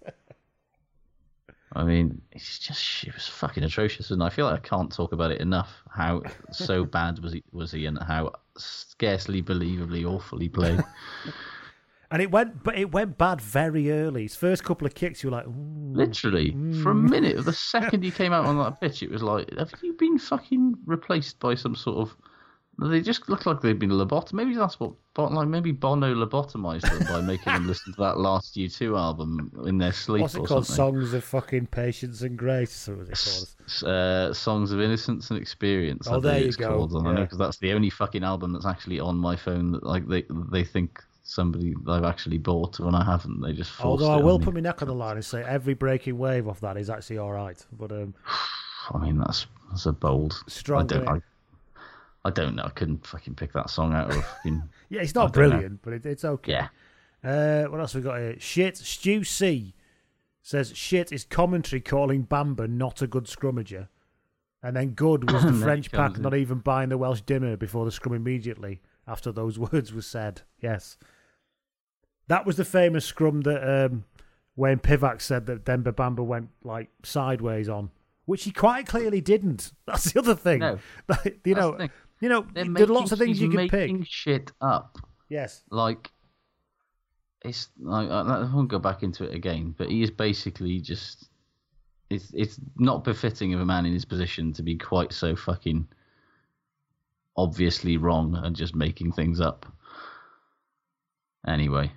I mean, it's just it was fucking atrocious, and I feel like I can't talk about it enough. How so bad was he? Was he, and how scarcely believably awful he played. And it went, but it went bad very early. His first couple of kicks, you were like, ooh. Literally, for a minute, the second he came out on that pitch, it was like, have you been fucking replaced by some sort of? They just look like they've been lobotomized. Maybe that's what, like maybe Bono lobotomized them by making them listen to that last U two album in their sleep. What's it or called? something. Songs of fucking Patience and Grace. Or was it called? Uh, Songs of Innocence and Experience. Oh, I there believe you it's go. Called. And I know Yeah. because that's the only fucking album that's actually on my phone that like they they think somebody I've actually bought when I haven't. They just. forced Although I it will on me. put my neck on the line and say every breaking wave off that is actually all right. But um, I mean, that's that's a bold. Strong, I don't. isn't I, it? I don't know. I couldn't fucking pick that song out of a fucking. yeah, it's I not don't know. brilliant, but it, it's okay. Yeah. Uh, what else we got here? Shit. Stu C says shit is commentary calling Bamba not a good scrummager, and then good was the Then French it comes pack in. not even buying the Welsh dinner before the scrum immediately after those words were said. Yes, that was the famous scrum that um, Wayne Pivac said that Demba Bamba went like sideways on, which he quite clearly didn't. That's the other thing. No. you That's know, the thing. you know, They're there are lots of making- things you he's could pick. making shit up. Yes. Like, it's like I I won't go back into it again, but he is basically just. It's it's not befitting of a man in his position to be quite so fucking obviously wrong and just making things up. Anyway.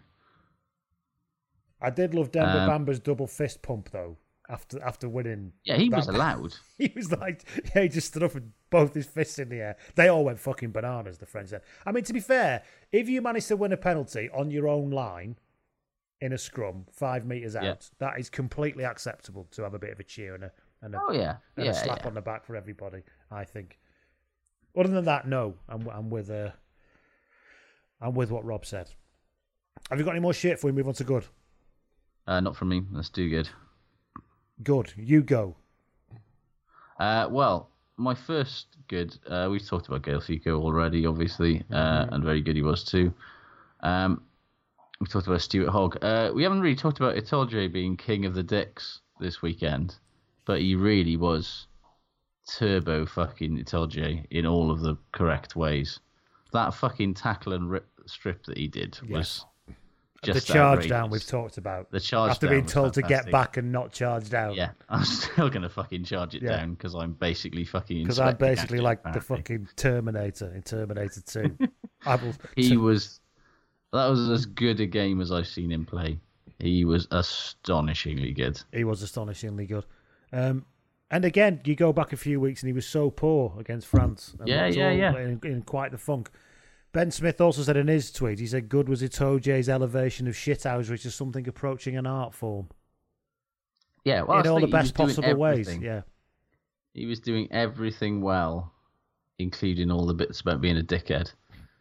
I did love Demba Um, Bamba's double fist pump though. After after winning, Yeah, he that- was allowed. He was like, yeah, he just stood up with both his fists in the air. They all went fucking bananas. The French said. I mean, to be fair, if you manage to win a penalty on your own line in a scrum, five meters out, Yeah. that is completely acceptable to have a bit of a cheer and a and a, Oh, yeah. and Yeah, a slap yeah. on the back for everybody. I think. Other than that, no, I'm I'm with uh, I'm with what Rob said. Have you got any more shit before we move on to good? Uh, not from me. Let's do good. Good, you go. Uh, well, my first good, uh, we've talked about Gael Fico already, obviously, uh, and very good he was too. Um, we talked about Stuart Hogg. Uh, we haven't really talked about Itoje being king of the dicks this weekend, but he really was turbo fucking Itoje in all of the correct ways. That fucking tackle and rip strip that he did was just the charge outrageous. down we've talked about. The charge after down being was told to get fantastic. back and not charge down. Yeah, I'm still going to fucking charge it Yeah. down because I'm basically fucking Because I'm Inspector basically Gadget, like apparently. the fucking Terminator in Terminator two. I will, He was... That was as good a game as I've seen him play. he was astonishingly good. He was astonishingly good. Um, and again, you go back a few weeks and he was so poor against France. And Yeah, was yeah, all yeah. In, in quite the funk. Ben Smith also said in his tweet, he said, good was Itoje's elevation of shithouse, which is something approaching an art form. Yeah, well, in I all the think he was best doing possible ways. everything. Yeah. He was doing everything well, including all the bits about being a dickhead.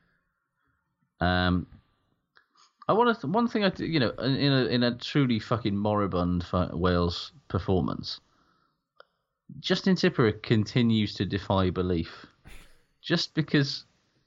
Um, I want to one thing I do, you know, in a in a truly fucking moribund Wales performance, Justin Tipuric continues to defy belief, just because.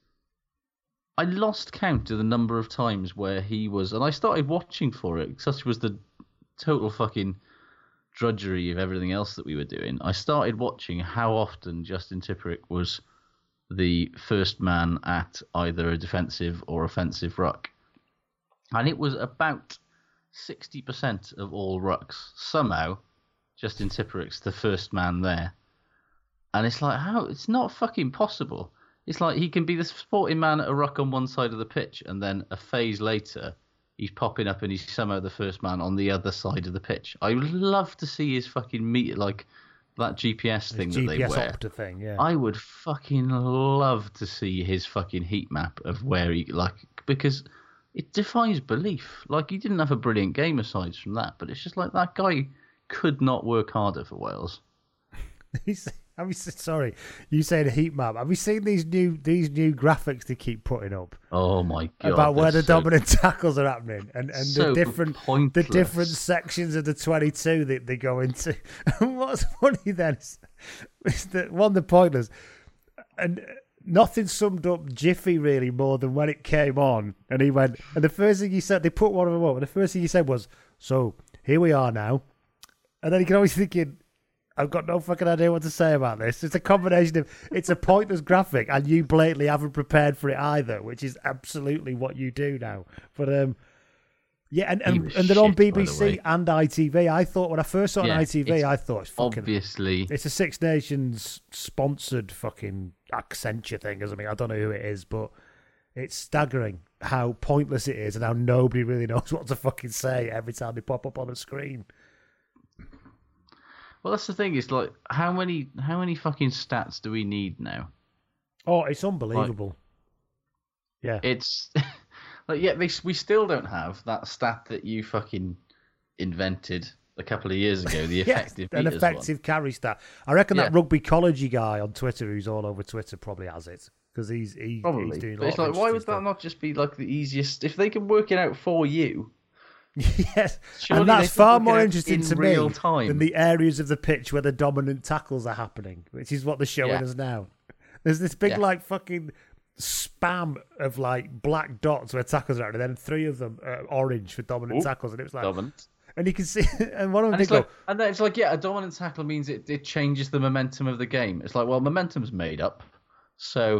I lost count of the number of times where he was, and I started watching for it. Such was the total fucking drudgery of everything else that we were doing. I started watching how often Justin Tipuric was the first man at either a defensive or offensive ruck. And it was about sixty percent of all rucks. Somehow, Justin Tipuric's the first man there. And it's like, how? It's not fucking possible. It's like he can be the sporting man at a ruck on one side of the pitch, and then a phase later, he's popping up and he's somehow the first man on the other side of the pitch. I would love to see his fucking meet, like that G P S thing His that G P S they wear. Opta thing, yeah. I would fucking love to see his fucking heat map of where he, like, because it defies belief. Like, he didn't have a brilliant game aside from that, but it's just like that guy could not work harder for Wales. He's, have you, sorry, you said a heat map. Have you seen these new these new graphics they keep putting up? Oh my god! About where the so, dominant tackles are happening and, and so the different pointless. the different sections of the twenty-two that they go into. And what's funny then is, is that one the pointless, and nothing summed up Jiffy really more than when it came on, and he went, and the first thing he said, they put one of them up, and the first thing he said was, "So here we are now," and then you can always thinking, I've got no fucking idea what to say about this. It's a combination of, it's a pointless graphic and you blatantly haven't prepared for it either, which is absolutely what you do now. But, um, yeah, and, and, and they're on B B C and I T V. I thought, when I first saw it yeah, on I T V, I thought it's fucking... Obviously. It's a Six Nations sponsored fucking Accenture thing or something. I don't know who it is, but it's staggering how pointless it is and how nobody really knows what to fucking say every time they pop up on the screen. Well, that's the thing. It's like, how many how many fucking stats do we need now? Oh, it's unbelievable. Like, yeah. It's, like, yeah, they, we still don't have that stat that you fucking invented a couple of years ago, the effective yeah, an effective one. carry stat. I reckon yeah. that rugbycology guy on Twitter, who's all over Twitter, probably has it. Because he's, he, probably. he's doing a but lot it's of like, why would stuff. that not just be like the easiest? If they can work it out for you... Yes, Surely and that's far more interesting in to real me time. than the areas of the pitch where the dominant tackles are happening, which is what they're showing Yeah. us now. There's this big, Yeah. like, fucking spam of, like, black dots where tackles are, and then three of them are orange for dominant Ooh, tackles, and it was like... dominant. And you can see... And one of them And, did it's go... like, and then it's like, yeah, a dominant tackle means it, it changes the momentum of the game. It's like, well, momentum's made up, so...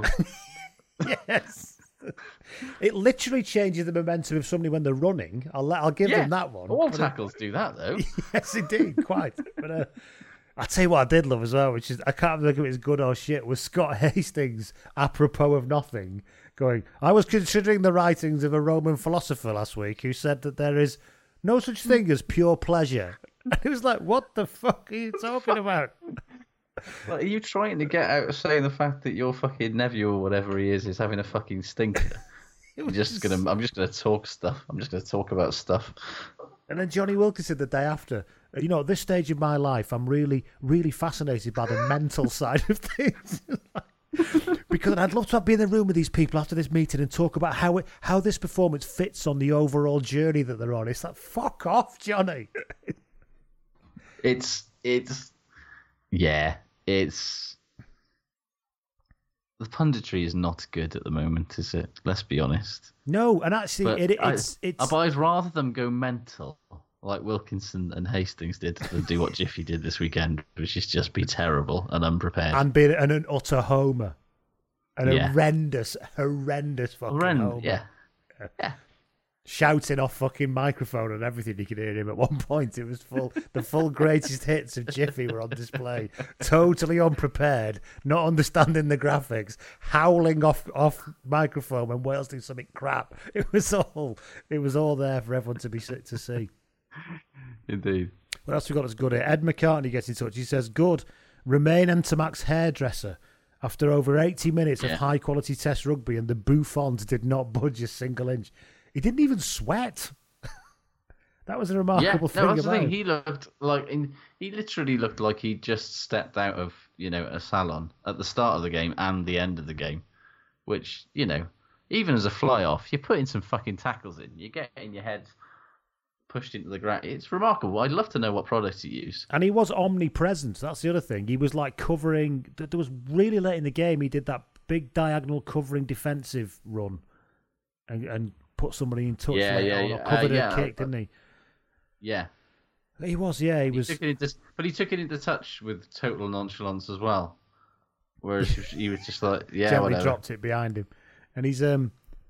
Yes. It literally changes the momentum of somebody when they're running. I'll I'll give yeah, them that one. all But, tackles do that, though. Yes, indeed, quite. But uh, I'll tell you what I did love as well, which is, I can't think if it was good or shit, was Scott Hastings, apropos of nothing, going, I was considering the writings of a Roman philosopher last week who said that there is no such thing as pure pleasure. And it was like, what the fuck are you talking about? Like, are you trying to get out of saying the fact that your fucking nephew or whatever he is is having a fucking stinker? I'm just gonna, I'm just gonna talk stuff. I'm just gonna talk about stuff. And then Johnny Wilkinson the day after, you know, at this stage of my life, I'm really, really fascinated by the mental side of things. Because I'd love to be in the room with these people after this meeting and talk about how it, how this performance fits on the overall journey that they're on. It's like, fuck off, Johnny. It's, it's, yeah, it's... The punditry is not good at the moment, is it? Let's be honest. No, and actually, it, it's... I, it's... But I'd rather them go mental, like Wilkinson and Hastings did, than do what Jiffy did this weekend, which is just be terrible and unprepared. And be an, an utter homer. An Yeah. horrendous, horrendous fucking Horrend- homer. yeah. Yeah. Shouting off fucking microphone and everything. You could hear him at one point. It was full. The full greatest hits of Jiffy were on display. Totally unprepared, not understanding the graphics, howling off off microphone when Wales do something crap. It was all. It was all there for everyone to be to see. Indeed. What else we got that's good here? Ed McCartney gets in touch. He says, good. Remain Entomac's hairdresser. After over eighty minutes Yeah. of high-quality test rugby and the Bouffons did not budge a single inch. He didn't even sweat. That was a remarkable yeah, thing no, that's about the thing. him. He looked like in, he literally looked like he just stepped out of you know a salon at the start of the game and the end of the game, which you know even as a fly off, you're putting some fucking tackles in, you're getting your head pushed into the ground. It's remarkable. I'd love to know what products he used. And he was omnipresent. That's the other thing. He was like covering. There was really late in the game. He did that big diagonal covering defensive run, and and put somebody in touch. Yeah, later yeah, on, yeah. Or covered Uh, a yeah, kick, uh, didn't he? Yeah, he was. Yeah, he, he was. Took it into, but he took it into touch with total nonchalance as well. Whereas he was just like, yeah, gently whatever. dropped it behind him, and he's um,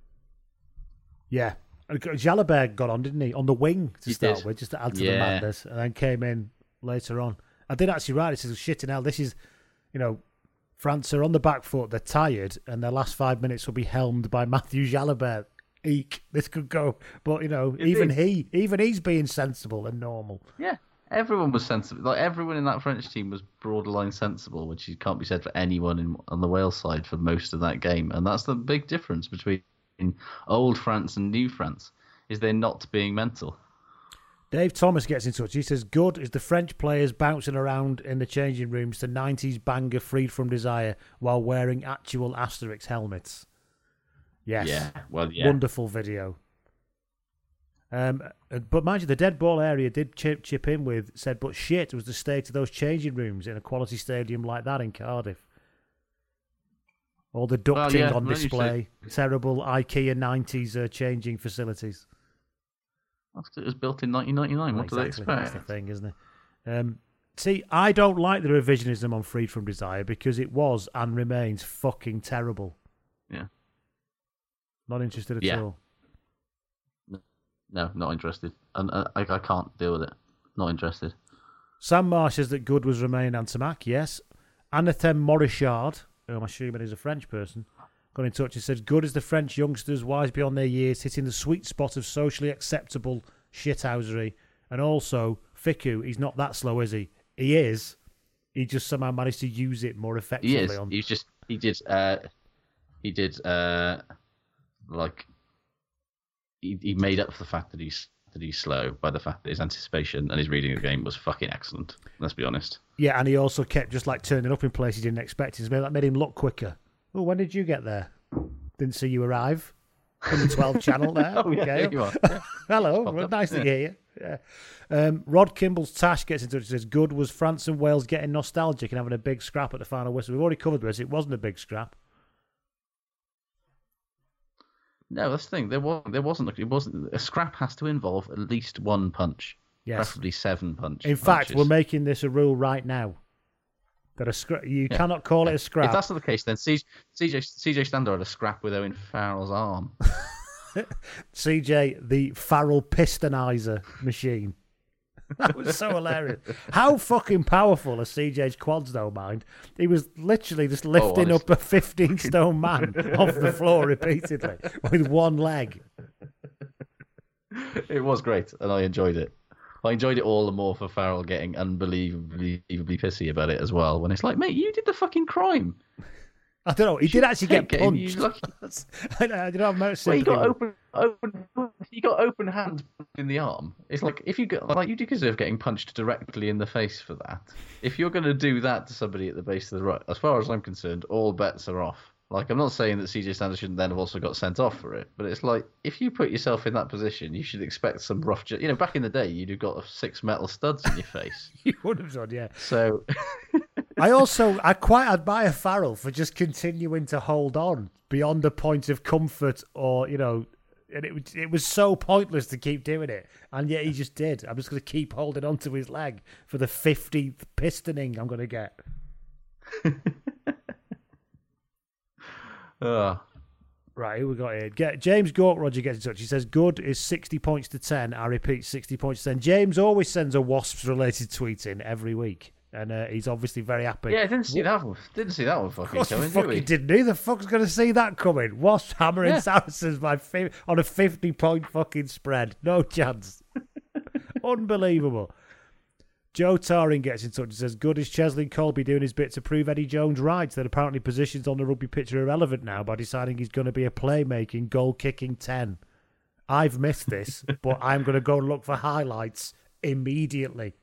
yeah. Jalabert got on, didn't he? On the wing to He start did. with, just to add to the Yeah. madness, and then came in later on. I did actually write. It says, "Shit, now this is, you know, France are on the back foot. They're tired, and their last five minutes will be helmed by Matthew Jalabert. Eek, this could go." But you know, It even did. he, even he's being sensible and normal. Yeah, everyone was sensible. Like everyone in that French team was borderline sensible, which can't be said for anyone in, on the Wales side for most of that game. And that's the big difference between old France and new France, is they're not being mental. Dave Thomas gets in touch. He says, good is the French players bouncing around in the changing rooms to nineties banger Freed from Desire while wearing actual Asterix helmets. Yes. Yeah, well, yeah. Wonderful video. Um, but mind you, the dead ball area did chip, chip in with, said, but shit was the state of those changing rooms in a quality stadium like that in Cardiff. All the ducting Well, yeah, on well, you display. Terrible IKEA nineties uh, changing facilities. After it was built in nineteen ninety-nine, what Well, do exactly. they That's expect? the thing, isn't it? Um, see, I don't like the revisionism on Freed from Desire because it was and remains fucking terrible. Yeah. Not interested at Yeah. all. No, not interested. And uh, I, I can't deal with it. Not interested. Sam Marsh says that good was Romain Antamac, yes. Anathem Morichard, who I'm assuming is a French person, got in touch and said, good as the French youngsters, wise beyond their years, hitting the sweet spot of socially acceptable shithousery. And also, Fiku, he's not that slow, is he? He is. He just somehow managed to use it more effectively. He is. On... He's just, he did, uh, he did, uh, like, he, he made up for the fact that he's that he's slow by the fact that his anticipation and his reading of the game was fucking excellent. Let's be honest. Yeah, and he also kept just like turning up in places he didn't expect. It made, that made him look quicker. Oh, when did you get there? Didn't see you arrive. On the twelve channel there. Oh, yeah, Okay. there you are. Yeah. Hello, Popped up. nice to Yeah. hear you. Yeah. Um, Rod Kimball's Tash gets in touch and says, good was France and Wales getting nostalgic and having a big scrap at the final whistle. We've already covered this. It wasn't a big scrap. No, that's the thing. There was there wasn't it wasn't a scrap has to involve at least one punch, Yes. preferably seven punch. In fact, punches. we're making this a rule right now. That a scra- you Yeah. cannot call it a scrap. If that's not the case, then C J C J Stander had a scrap with Owen Farrell's arm. C J, the Farrell pistonizer machine. That was so hilarious. How fucking powerful are C J's quads, though, mind? He was literally just lifting Oh, up a fifteen stone man off the floor repeatedly with one leg. It was great, and I enjoyed it. I enjoyed it all the more for Farrell getting unbelievably, unbelievably pissy about it as well. When it's like, mate, you did the fucking crime. I don't know. He did actually get Take game, you punched. lucky- I don't I don't have much Well, you sympathy got with- open, open, you got open hand in the arm. It's like if you get like you do deserve getting punched directly in the face for that. If you're going to do that to somebody at the base of the right, as far as I'm concerned, all bets are off. Like I'm not saying that C J Stander shouldn't then have also got sent off for it, but it's like if you put yourself in that position, you should expect some rough. Ju- you know, back in the day, you'd have got six metal studs in your face. You would have done, yeah. So. I also, I quite admire Farrell for just continuing to hold on beyond a point of comfort or, you know, and it, it was so pointless to keep doing it. And yet he just did. I'm just going to keep holding on to his leg for the fifteenth pistoning I'm going to get. uh. Right, who we got here? Get, James Gork Roger gets in touch. He says, good is sixty points to ten. I repeat, sixty points to ten. James always sends a Wasps-related tweet in every week. And uh, he's obviously very happy. Yeah, I didn't see that one. Didn't see that one Of fucking course, coming, you did we? fucking didn't. Who the fuck's going to see that coming? Wasps hammering Yeah. Saracens by fi- on a fifty-point fucking spread. No chance. Unbelievable. Joe Taring gets in touch and says, good is Chesley Colby doing his bit to prove Eddie Jones right, that apparently positions on the rugby pitch are irrelevant now by deciding he's going to be a playmaking, goal-kicking ten. I've missed this, but I'm going to go and look for highlights immediately.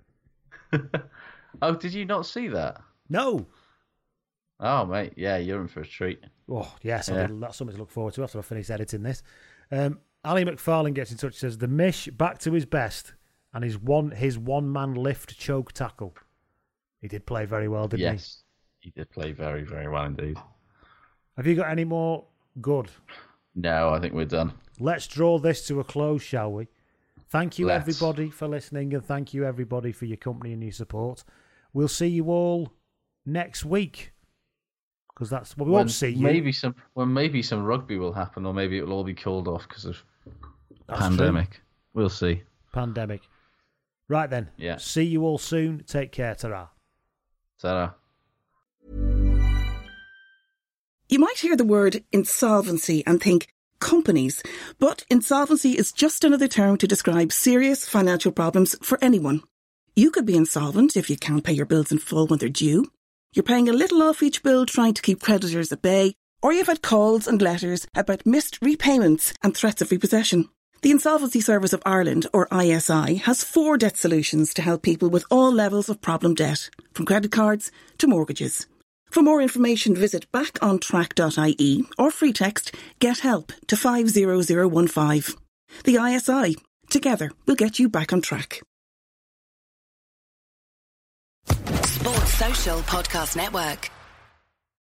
Oh, did you not see that? No. Oh, mate, yeah, you're in for a treat. Oh, yes, Yeah. I mean, that's something to look forward to after I finish editing this. Um, Ali McFarlane gets in touch and says, the Mish back to his best and his one his one-man lift choke tackle. He did play very well, didn't yes, he? Yes, he did play very, very well indeed. Have you got any more good? No, I think we're done. Let's draw this to a close, shall we? Thank you, Let's. everybody, for listening, and thank you, everybody, for your company and your support. We'll see you all next week. Because that's well, we when won't see you. Maybe some, well, maybe some rugby will happen, or maybe it'll all be called off because of That's pandemic. true. We'll see. Pandemic. Right then. Yeah. See you all soon. Take care. Ta-ra. Ta-ra. You might hear the word insolvency and think companies, but insolvency is just another term to describe serious financial problems for anyone. You could be insolvent if you can't pay your bills in full when they're due. You're paying a little off each bill trying to keep creditors at bay, or you've had calls and letters about missed repayments and threats of repossession. The Insolvency Service of Ireland, or I S I, has four debt solutions to help people with all levels of problem debt, from credit cards to mortgages. For more information, visit back on track dot I E or free text GET HELP to five zero zero one five. The I S I. Together, we'll get you back on track. Sports Social Podcast Network.